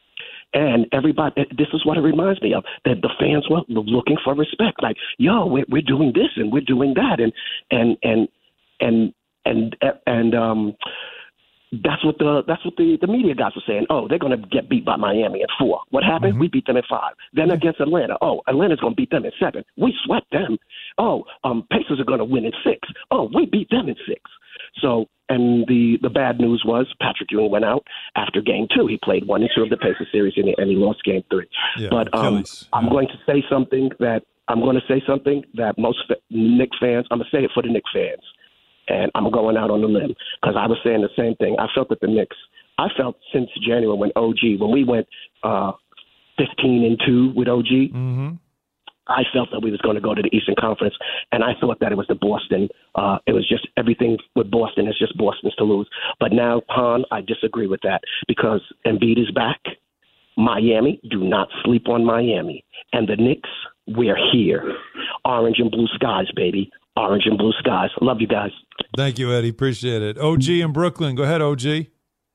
And everybody, this is what it reminds me of, that the fans were looking for respect. Like, yo, we're, we're doing this and we're doing that. And, and, and, and, and, and, um, that's what the that's what the, the media guys were saying. Oh, they're going to get beat by Miami at four. What happened? Mm-hmm. We beat them at five. Then against Atlanta. Oh, Atlanta's going to beat them at seven. We swept them. Oh, um, Pacers are going to win in six. Oh, we beat them in six. So and the, the bad news was Patrick Ewing went out after game two. He played one and two of the Pacers series, and he, and he lost game three. Yeah, but um, I'm going to say something that I'm going to say something that most fa- Knicks fans, I'm going to say it for the Knicks fans, and I'm going out on the limb because I was saying the same thing. I felt that the Knicks, I felt since January when O G, when we went uh, fifteen and two with O G, mm-hmm. I felt that we was going to go to the Eastern Conference, and I thought that it was the Boston. Uh, it was just everything with Boston is just Boston's to lose. But now, Han, I disagree with that because Embiid is back. Miami, do not sleep on Miami. And the Knicks, we're here. Orange and blue skies, baby. Orange and blue skies. Love you guys. Thank you, Eddie. Appreciate it. O G in Brooklyn. Go ahead, O G.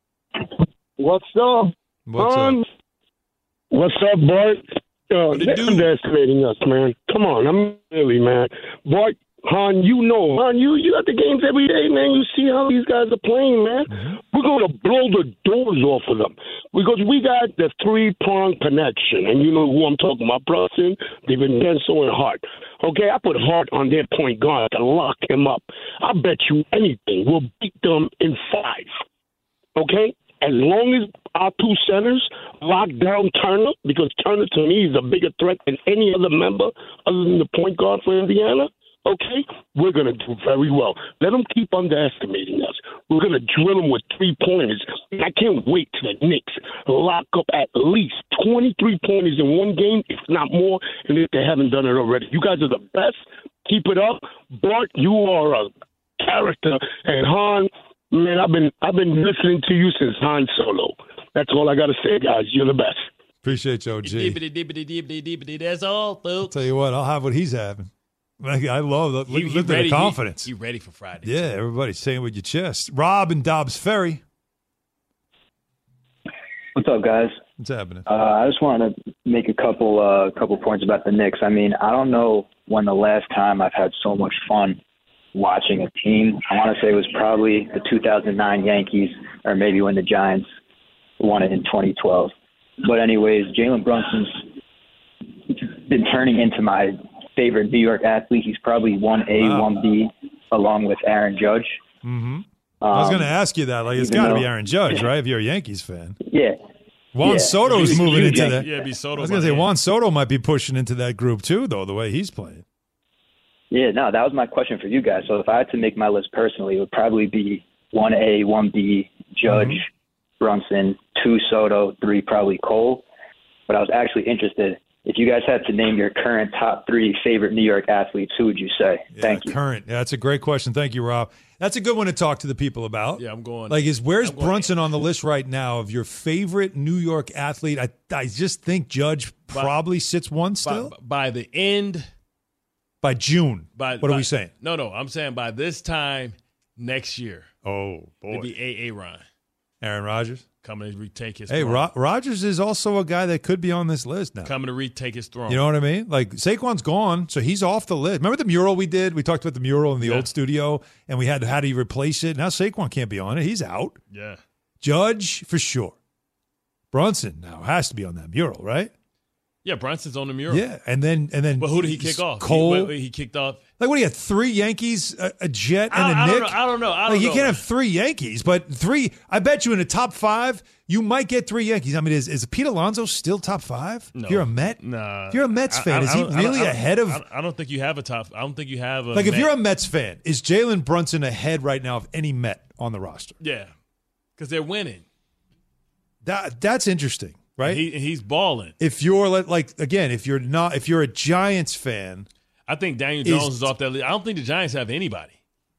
What's up? What's Han? up? What's up, Bart? Uh, they're underestimating us, man. Come on, I'm really, man. Bart, Han, you know, Han, you you at the games every day, man. You see how these guys are playing, man. Mm-hmm. We're going to blow the doors off of them because we got the three-prong connection, and you know who I'm talking about, Brunson, DiVincenzo, and Hart. Okay, I put Hart on their point guard to lock him up. I bet you anything we'll beat them in five. Okay? As long as our two centers lock down Turner, because Turner to me is a bigger threat than any other member other than the point guard for Indiana, okay, we're going to do very well. Let them keep underestimating us. We're going to drill them with three-pointers. I can't wait till the Knicks lock up at least twenty-three pointers in one game, if not more, and if they haven't done it already. You guys are the best. Keep it up. Bart, you are a character. And Han, man, I've been I've been listening to you since Han Solo. That's all I got to say, guys. You're the best. Appreciate you, O G. That's all, folks. Tell you what, I'll have what he's having. Like, I love the, He- he look at ready- the confidence. He, he ready for Friday. Yeah, everybody's saying with your chest. Rob and Dobbs Ferry. What's up, guys? What's happening? Uh, I just wanted to make a couple uh, couple points about the Knicks. I mean, I don't know when the last time I've had so much fun watching a team. I want to say it was probably the two thousand nine Yankees, or maybe when the Giants won it in twenty twelve. But anyways, Jalen Brunson's been turning into my favorite New York athlete. He's probably one A, Wow. one B, along with Aaron Judge. Mm-hmm. I was Um, going to ask you that. Like, it's even got to be though- Aaron Judge, right? If you're a Yankees fan. Yeah. Juan Yeah. Soto's Huge- moving huge into Yankee. that. Yeah, it'd be Soto I was going to by say then. Juan Soto might be pushing into that group too, though, the way he's playing. Yeah, no, that was my question for you guys. So if I had to make my list personally, it would probably be one A, one B, Judge, Mm-hmm. Brunson, two Soto, three probably Cole. But I was actually interested, if you guys had to name your current top three favorite New York athletes, who would you say? Yeah, Thank you. Current. Yeah, that's a great question. Thank you, Rob. That's a good one to talk to the people about. Yeah, I'm going. Like, is where's I'm going- Brunson on the list right now of your favorite New York athlete? I I just think Judge probably sits one still By, by the end. by June. By, what are by- we saying? No, no. I'm saying by this time next year. Oh, boy. It'd be A A. Ron Aaron Rodgers. coming to retake his Hey, throne. Ro- Rodgers is also a guy that could be on this list now. Coming to retake his throne. You know what I mean? Like, Saquon's gone, so he's off the list. Remember the mural we did? We talked about the mural in the Yeah. old studio, and we had how do you replace it? Now Saquon can't be on it. He's out. Yeah. Judge, for sure. Brunson now has to be on that mural, right? Yeah, Brunson's on the mural. Yeah, and then and then. But who did he kick off? Cole. He, he kicked off. Like, what do you have? Three Yankees, a, a Jet, and I, a I Nick? don't know. I don't know. I don't like, you know. can't have three Yankees, but three. I bet you in the top five, you might get three Yankees. I mean, is, is Pete Alonso still top five? No. If you're a Met? Nah. If you're a Mets I- fan, I- is I he don't- I don't- really I don't- ahead of. I don't- I don't think you have a top. I don't think you have a. Like, if Met. you're a Mets fan, is Jalen Brunson ahead right now of any Met on the roster? Yeah, because they're winning. That That's interesting, right? He, he's balling. If you're like, like again, if you're not, if you're a Giants fan, I think Daniel Is- Jones is off that list. I don't think the Giants have anybody.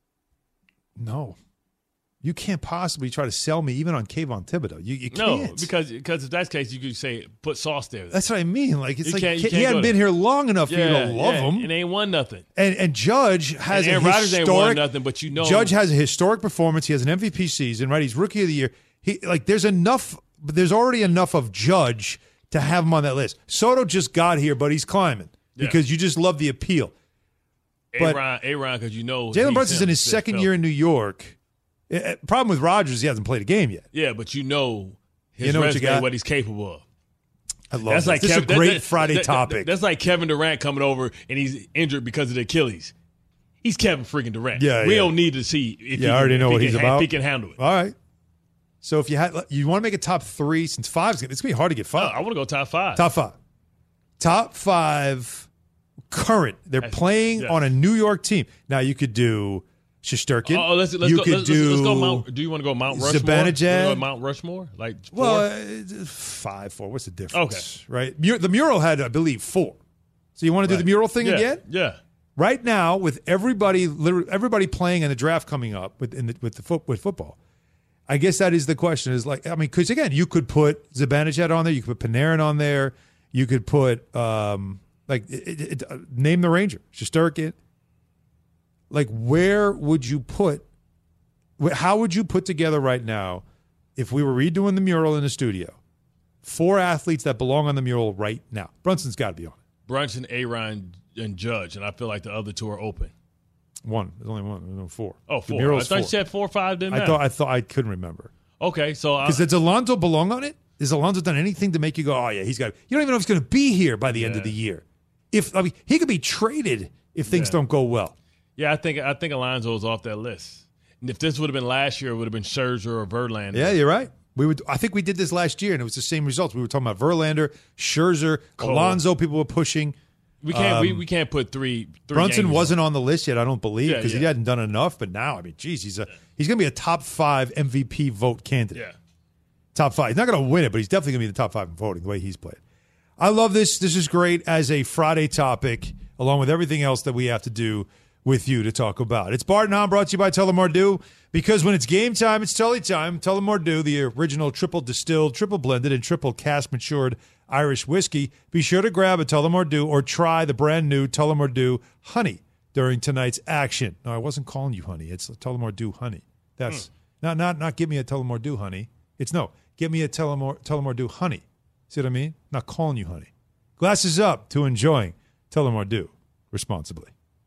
no, you can't possibly try to sell me even on Kayvon Thibodeau. You you No, can't. because because if that's the case, you could say put Sauce there. That's what I mean. Like, it's You like can't- you he can't hadn't go been there. here long enough for you Yeah, to love yeah, him. and ain't won nothing. And and Judge has And Aaron a Rodgers ain't won historic nothing, but you know- Judge has a historic performance. He has an M V P season, right? He's rookie of the year. He like there's enough, but there's already enough of Judge to have him on that list. Soto just got here, but he's climbing Yeah. because you just love the appeal. But- Aaron, Aaron, because you know Jalen he's Brunson's him. in his Fifth second felt. year in New York. Eh, eh, Problem with Rodgers, he hasn't played a game yet. Yeah, but you know his You know what you resume, got? what he's capable of. I love That's this. like this is Kev- a that- great that- Friday that- that- topic. That's like Kevin Durant coming over and he's injured because of the Achilles. He's Kevin freaking Durant. Yeah, we yeah. don't need to see if Yeah, he, I already if know he what can he's ha- about. If he can handle it. All right. So if you had, you want to make a top three, since five, it's going to be hard to get five. Oh, I want to go top five. Top five. Top five current. They're That's- playing yes. on a New York team. Now, you could do Shesterkin. Oh, let's let's you go. could Let's, do let's go. Mount, do you want to go Mount Rushmore? Zibanejad. You wanna go Mount Rushmore, like four? Well, uh, five, four. What's the difference? Okay. Right? Mur- the mural had, I believe, four. So you want to do Right. the mural thing Yeah, again? Yeah. Right now, with everybody, literally everybody playing in the draft coming up with in the, with the foot with football, I guess that is the question. Is like, I mean, because again, you could put Zibanejad on there, you could put Panarin on there, you could put um, like it, it, it, uh, name the Ranger, Shesterkin. Like, where would you put? wh- How would you put together right now, if we were redoing the mural in the studio, four athletes that belong on the mural right now? Brunson's got to be on it. Brunson, Aaron, and Judge, and I feel like the other two are open. One. There's only one. There's no four. Oh, The four. I mural's thought you four. said four or five. Didn't I matter. thought I thought I couldn't remember. Okay, so I, Because does Alonso belong on it? Has Alonso done anything to make you go, oh yeah, he's got? You don't even know if he's going to be here by the end of the year. If I mean, he could be traded if things Yeah. don't go well. yeah, I think I think Alonso's off that list. And if this would have been last year, it would have been Scherzer or Verlander. Yeah, you're right. We would. I think we did this last year, and it was the same results. We were talking about Verlander, Scherzer, Cole. Alonso. People were pushing. We can't. we, Um, we can't put three. three Brunson Yankees wasn't on the list yet. I don't believe Yeah, because he yeah. hadn't done enough. But now, I mean, geez, he's a he's going to be a top five M V P vote candidate. Yeah. Top five. He's not going to win it, but he's definitely going to be the top five in voting the way he's played. I love this. This is great as a Friday topic, along with everything else that we have to do with you to talk about. It's Bart and Hahn, brought to you by Tullamore Dew, because when it's game time, it's Tully time. Tullamore Dew, the original triple distilled, triple blended, and triple cask matured Irish whiskey. Be sure to grab a Tullamore Dew or try the brand new Tullamore Dew Honey during tonight's action. No, I wasn't calling you honey. It's Tullamore Dew Honey. That's not not not give me a Tullamore Dew Honey. It's no, give me a Tullamore Tullamore Dew Honey. See what I mean? Not calling you honey. Glasses up to enjoying Tullamore Dew responsibly.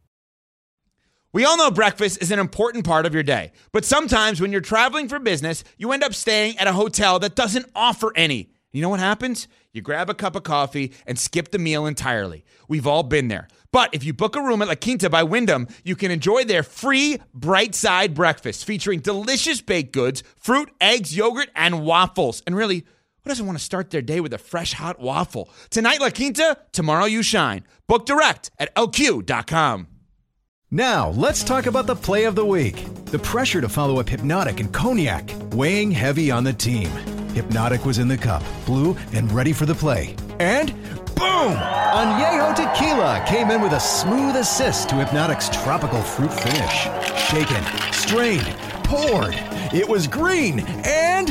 We all know breakfast is an important part of your day, but sometimes when you're traveling for business, you end up staying at a hotel that doesn't offer any. You know what happens? You grab a cup of coffee and skip the meal entirely. We've all been there. But if you book a room at La Quinta by Wyndham, you can enjoy their free Bright Side breakfast featuring delicious baked goods, fruit, eggs, yogurt, and waffles. And really, who doesn't want to start their day with a fresh hot waffle? Tonight, La Quinta, tomorrow you shine. Book direct at L Q dot com. Now, let's talk about the play of the week. The pressure to follow up Hypnotic and Cognac, weighing heavy on the team. Hypnotic was in the cup, blue, and ready for the play. And boom! Añejo Tequila came in with a smooth assist to Hypnotic's tropical fruit finish. Shaken, strained, poured. It was green and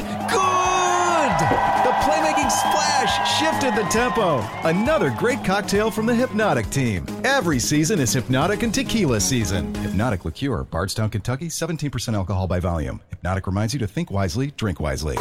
good! The playmaking splash shifted the tempo. Another great cocktail from the Hypnotic team. Every season is Hypnotic and Tequila season. Hypnotic Liqueur, Bardstown, Kentucky, seventeen percent alcohol by volume. Hypnotic reminds you to think wisely, drink wisely.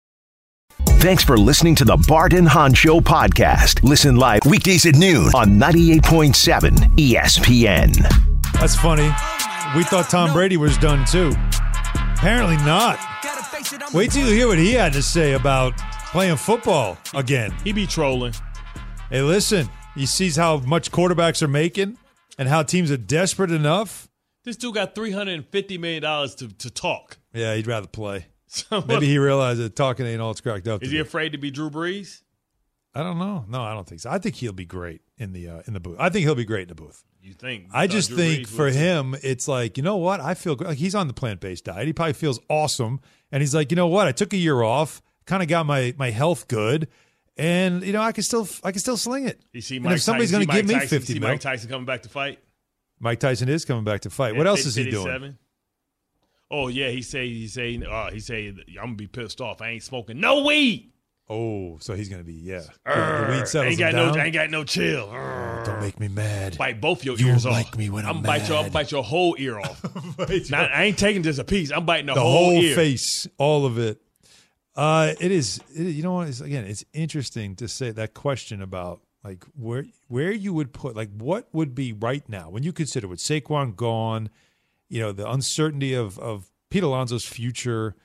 Thanks for listening to the Bart and Hahn Show podcast. Listen live weekdays at noon on ninety-eight point seven E S P N. That's funny. We thought Tom Brady was done too. Apparently not. Wait till you hear what he had to say about playing football again. He be trolling. Hey, listen, he sees how much quarterbacks are making and how teams are desperate enough. This dude got three hundred fifty million dollars to, to talk. Yeah, he'd rather play. So Maybe he realized that talking ain't all it's cracked up to Is he be. afraid to be Drew Brees? I don't know. No, I don't think so. I think he'll be great in the uh, in the booth. I think he'll be great in the booth. You think? I You just thought Drew think Brees for would too? him, it's like, you know what? I feel good. Like he's on the plant-based diet. He probably feels awesome. And he's like, you know what? I took a year off, kind of got my my health good, and you know, I can still I can still sling it. You see and Mike if somebody's Tyson, going to see give Mike me Tyson, fifty see mil, Mike Tyson coming back to fight. Mike Tyson is coming back to fight. What At else is he doing? fifty-seven? Oh yeah, he say he say uh, he say I'm gonna be pissed off. I ain't smoking no weed. Oh, so he's going to be yeah. Urgh, the weed settles ain't got him no down. ain't got no chill. Don't make me mad. Bite both your You ears don't off. like me when I'm I'm bite your I'm mad. bite your whole ear off. Now, I ain't taking just a piece. I'm biting the, the whole, whole ear. face, all of it. Uh, it is. It, you know what? It's, again, it's interesting to say that question about like where where you would put like what would be right now when you consider with Saquon gone, you know, the uncertainty of of Pete Alonso's future.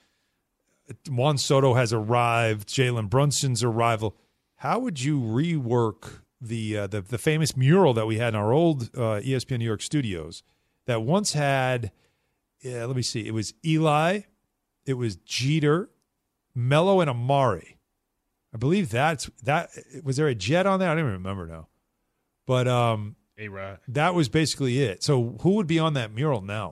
Juan Soto has arrived. Jalen Brunson's arrival. How would you rework the uh, the the famous mural that we had in our old uh, E S P N New York studios that once had, yeah, let me see, it was Eli, it was Jeter, Melo, and Amari. I believe that's that. Was there a Jet on there? I don't even remember now. But um, A-Rod. That was basically it. So who would be on that mural now?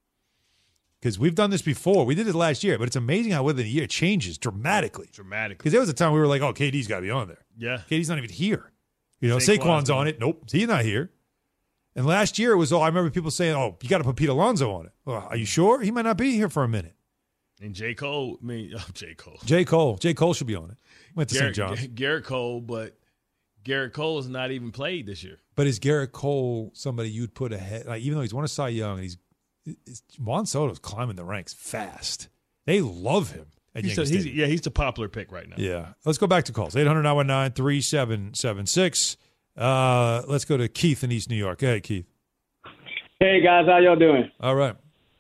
Because we've done this before. We did it last year, but it's amazing how within a year it changes dramatically. Dramatically. Because there was a time we were like, oh, K D's got to be on there. Yeah. K D's not even here. You know, Saquon's Saquon's on it. Nope, he's not here. And last year it was all, I remember people saying, oh, you got to put Pete Alonso on it. Well, are you sure? He might not be here for a minute. And J. Cole, I mean, oh, J. Cole. J. Cole. J. Cole should be on it. Went to Saint Garrett, John's. Garrett Cole, but Garrett Cole has not even played this year. But is Garrett Cole somebody you'd put ahead? Like, even though he's won a Cy Young, and he's Juan Soto's climbing the ranks fast. They love him at He's Yankee a, he's, Stadium. yeah, he's the popular pick right now. Yeah. Let's go back to calls. eight hundred nine one nine three seven seven six. Uh, let's go to Keith in East New York. Hey, Keith. Hey, guys. How y'all doing? All right.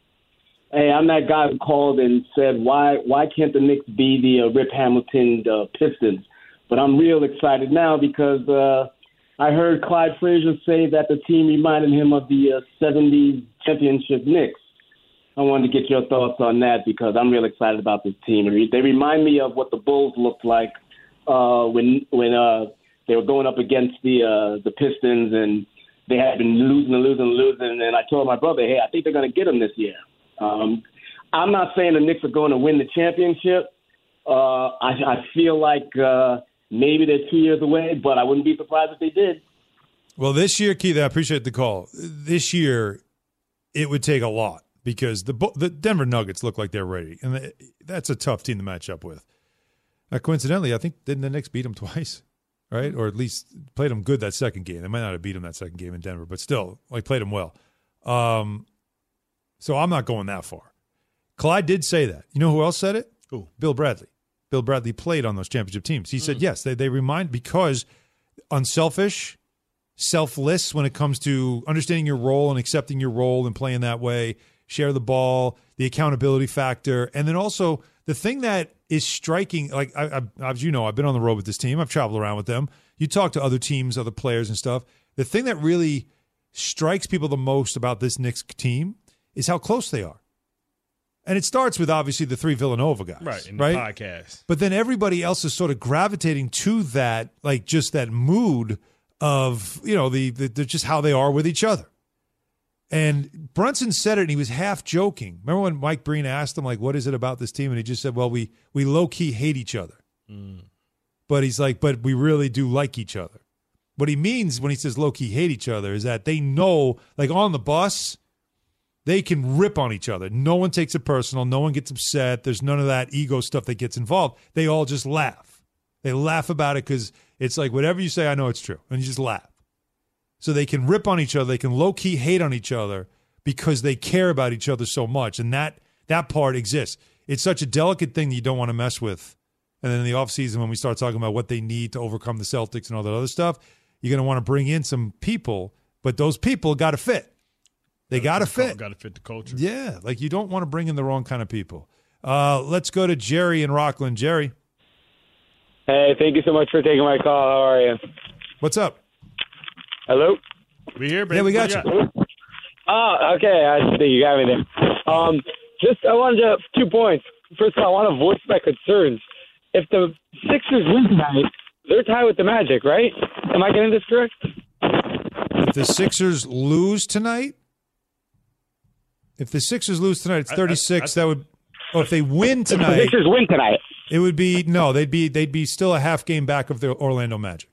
Hey, I'm that guy who called and said, why why can't the Knicks be the uh, Rip Hamilton uh, Pistons? But I'm real excited now because uh, I heard Clyde Frazier say that the team reminded him of the uh, seventies championship Knicks. I wanted to get your thoughts on that because I'm real excited about this team. They remind me of what the Bulls looked like uh, when when uh, they were going up against the uh, the Pistons and they had been losing and losing and losing. And I told my brother, hey, I think they're going to get them this year. Um, I'm not saying the Knicks are going to win the championship. Uh, I, I feel like uh, maybe they're two years away, but I wouldn't be surprised if they did. Well, this year, Keith, I appreciate the call. This year, it would take a lot because the the Denver Nuggets look like they're ready, and they, that's a tough team to match up with. Uh, coincidentally, I think didn't the Knicks beat them twice, right? Or at least played them good that second game. They might not have beat them that second game in Denver, but still, like played them well. Um, so I'm not going that far. Clyde did say that. You know who else said it? Who? Bill Bradley. Bill Bradley played on those championship teams. He mm. said, yes, they, they remind, because unselfish, selfless when it comes to understanding your role and accepting your role and playing that way, share the ball, the accountability factor, and then also the thing that is striking, like I, I, as you know, I've been on the road with this team. I've traveled around with them. You talk to other teams, other players and stuff. The thing that really strikes people the most about this Knicks team is how close they are. And it starts with, obviously, the three Villanova guys. Right, in right? the podcast. But then everybody else is sort of gravitating to that, like just that mood of, you know, the, the, the just how they are with each other. And Brunson said it, and he was half joking. Remember when Mike Breen asked him, like, what is it about this team? And he just said, well, we we low-key hate each other. Mm. But he's like, but we really do like each other. What he means when he says low-key hate each other is that they know, like on the bus, they can rip on each other. No one takes it personal. No one gets upset. There's none of that ego stuff that gets involved. They all just laugh. They laugh about it because it's like whatever you say, I know it's true. And you just laugh. So they can rip on each other. They can low-key hate on each other because they care about each other so much. And that that part exists. It's such a delicate thing that you don't want to mess with. And then in the offseason, when we start talking about what they need to overcome the Celtics and all that other stuff, you're going to want to bring in some people. But those people got to fit. They got to fit. Got to fit the culture. Yeah, like you don't want to bring in the wrong kind of people. Uh, let's go to Jerry in Rockland. Jerry. Hey, thank you so much for taking my call. How are you? What's up? Hello? We here, baby. Yeah, we got you. Got? Oh, okay. I think you got me there. Um, just, I wanted to, two points. First of all, I want to voice my concerns. If the Sixers win tonight, they're tied with the Magic, right? Am I getting this correct? If the Sixers lose tonight, if the Sixers lose tonight, it's thirty-six. I, I, I, that would, or if they win tonight, if the Sixers win tonight, it would be no. They'd be they'd be still a half game back of the Orlando Magic.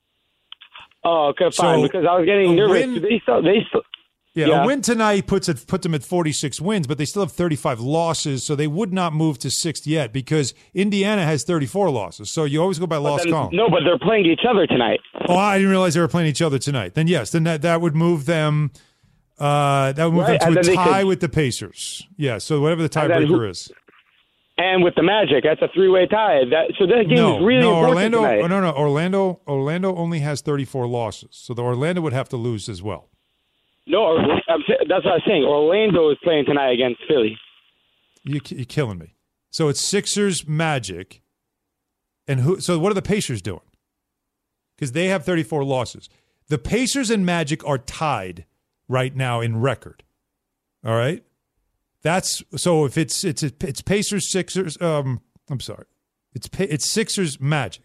Oh, okay, fine. So because I was getting nervous. Win, they still, they still, yeah, yeah, a win tonight puts it puts them at forty-six wins, but they still have thirty-five losses, so they would not move to sixth yet because Indiana has thirty-four losses. So you always go by loss then, column. No, but they're playing each other tonight. Oh, I didn't realize they were playing each other tonight. Then yes, then that, that would move them. Uh, that would move right, them to a tie could, with the Pacers. Yeah, so whatever the tiebreaker is. And with the Magic, that's a three-way tie. That so that game no, is really no, important Orlando, tonight. Oh, no, no, Orlando. Orlando only has thirty-four losses, so the Orlando would have to lose as well. No, I'm, that's what I was saying. Orlando is playing tonight against Philly. You, you're killing me. So it's Sixers, Magic, and who? So what are the Pacers doing? Because they have thirty-four losses. The Pacers and Magic are tied right now in record. All right? That's so if it's it's it's Pacers, Sixers, um, I'm sorry. It's it's Sixers, Magic.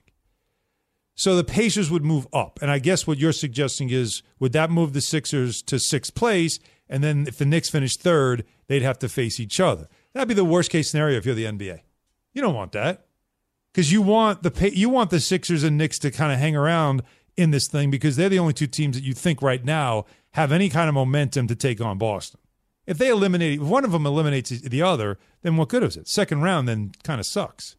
So the Pacers would move up. And I guess what you're suggesting is, would that move the Sixers to sixth place? And then if the Knicks finish third, they'd have to face each other. That'd be the worst case scenario if you're the N B A. You don't want that. Because you want the you want the Sixers and Knicks to kind of hang around in this thing because they're the only two teams that you think right now have any kind of momentum to take on Boston. If they eliminate, if one of them eliminates the other, then what good is it? Second round then kind of sucks.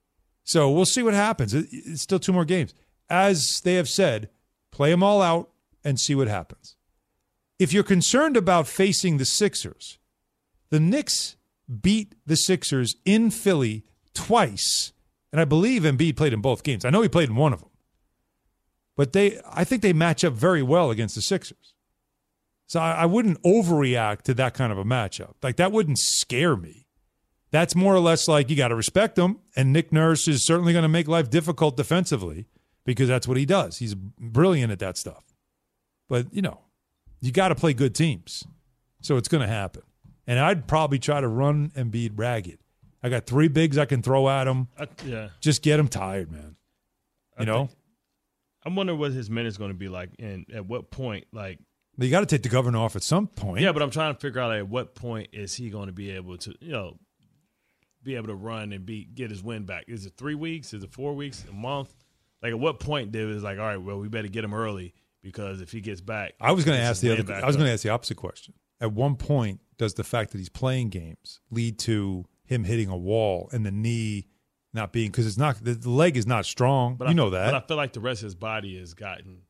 So we'll see what happens. It's still two more games. As they have said, play them all out and see what happens. If you're concerned about facing the Sixers, the Knicks beat the Sixers in Philly twice, and I believe Embiid played in both games. I know he played in one of them. But they, I think they match up very well against the Sixers. So I, I wouldn't overreact to that kind of a matchup. Like, that wouldn't scare me. That's more or less like you got to respect them, and Nick Nurse is certainly going to make life difficult defensively because that's what he does. He's brilliant at that stuff. But, you know, you got to play good teams. So it's going to happen. And I'd probably try to run Embiid ragged. I got three bigs I can throw at him. Uh, yeah. Just get him tired, man. You I know? Think, I'm wondering what his minute's going to be like and at what point, like. But you got to take the governor off at some point. Yeah, but I'm trying to figure out like, at what point is he going to be able to, you know, be able to run and be get his win back? Is it three weeks? Is it four weeks? A month? Like, at what point did it was like, all right, well, we better get him early because if he gets back, I was going to ask the other. I was going to up. ask the opposite question. At one point, does the fact that he's playing games lead to him hitting a wall and the knee not being because it's not the, the leg is not strong? But you I, know that. But I feel like the rest of his body has gotten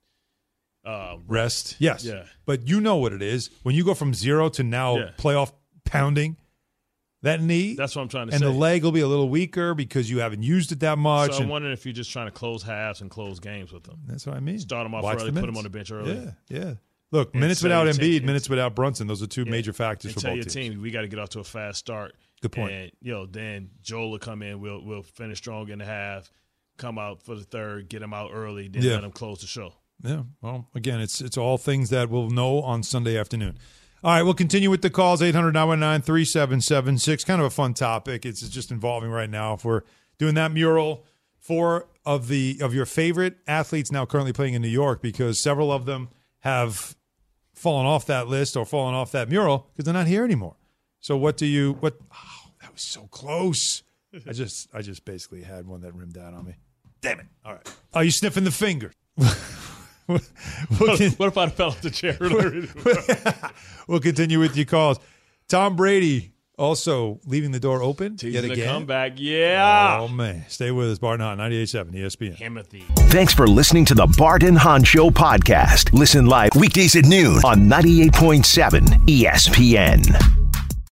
uh, rest. Yes. Yeah. But you know what it is when you go from zero to now yeah. playoff pounding. That knee. That's what I'm trying to and say. And the leg will be a little weaker because you haven't used it that much. So I'm and, wondering if you're just trying to close halves and close games with them. That's what I mean. Start them off Watch early, the put them on the bench early. Yeah, yeah. Look, And minutes so without you Embiid, take- minutes without Brunson. Those are two Yeah. major factors and for tell both your teams. team we got to get off to a fast start. Good point. And you know, then Joel will come in. We'll we'll finish strong in the half. Come out for the third. Get him out early. Then Yeah. let him close the show. Yeah. Well, again, it's it's all things that we'll know on Sunday afternoon. All right, we'll continue with the calls, eight hundred nine one nine three seven seven six. Kind of a fun topic. It's just involving right now. If we're doing that mural, four of the of your favorite athletes now currently playing in New York because several of them have fallen off that list or fallen off that mural because they're not here anymore. So what do you – what? Oh, that was so close. I just I just basically had one that rimmed out on me. Damn it. All right. Are you sniffing the finger? We'll what if I fell off the chair? We'll continue with your calls. Tom Brady also leaving the door open Teasing yet the again. comeback, yeah. Oh, man. Stay with us, Bart and Hahn, ninety-eight point seven E S P N. Timothy. Thanks for listening to the Bart and Hahn Show podcast. Listen live weekdays at noon on ninety-eight point seven E S P N.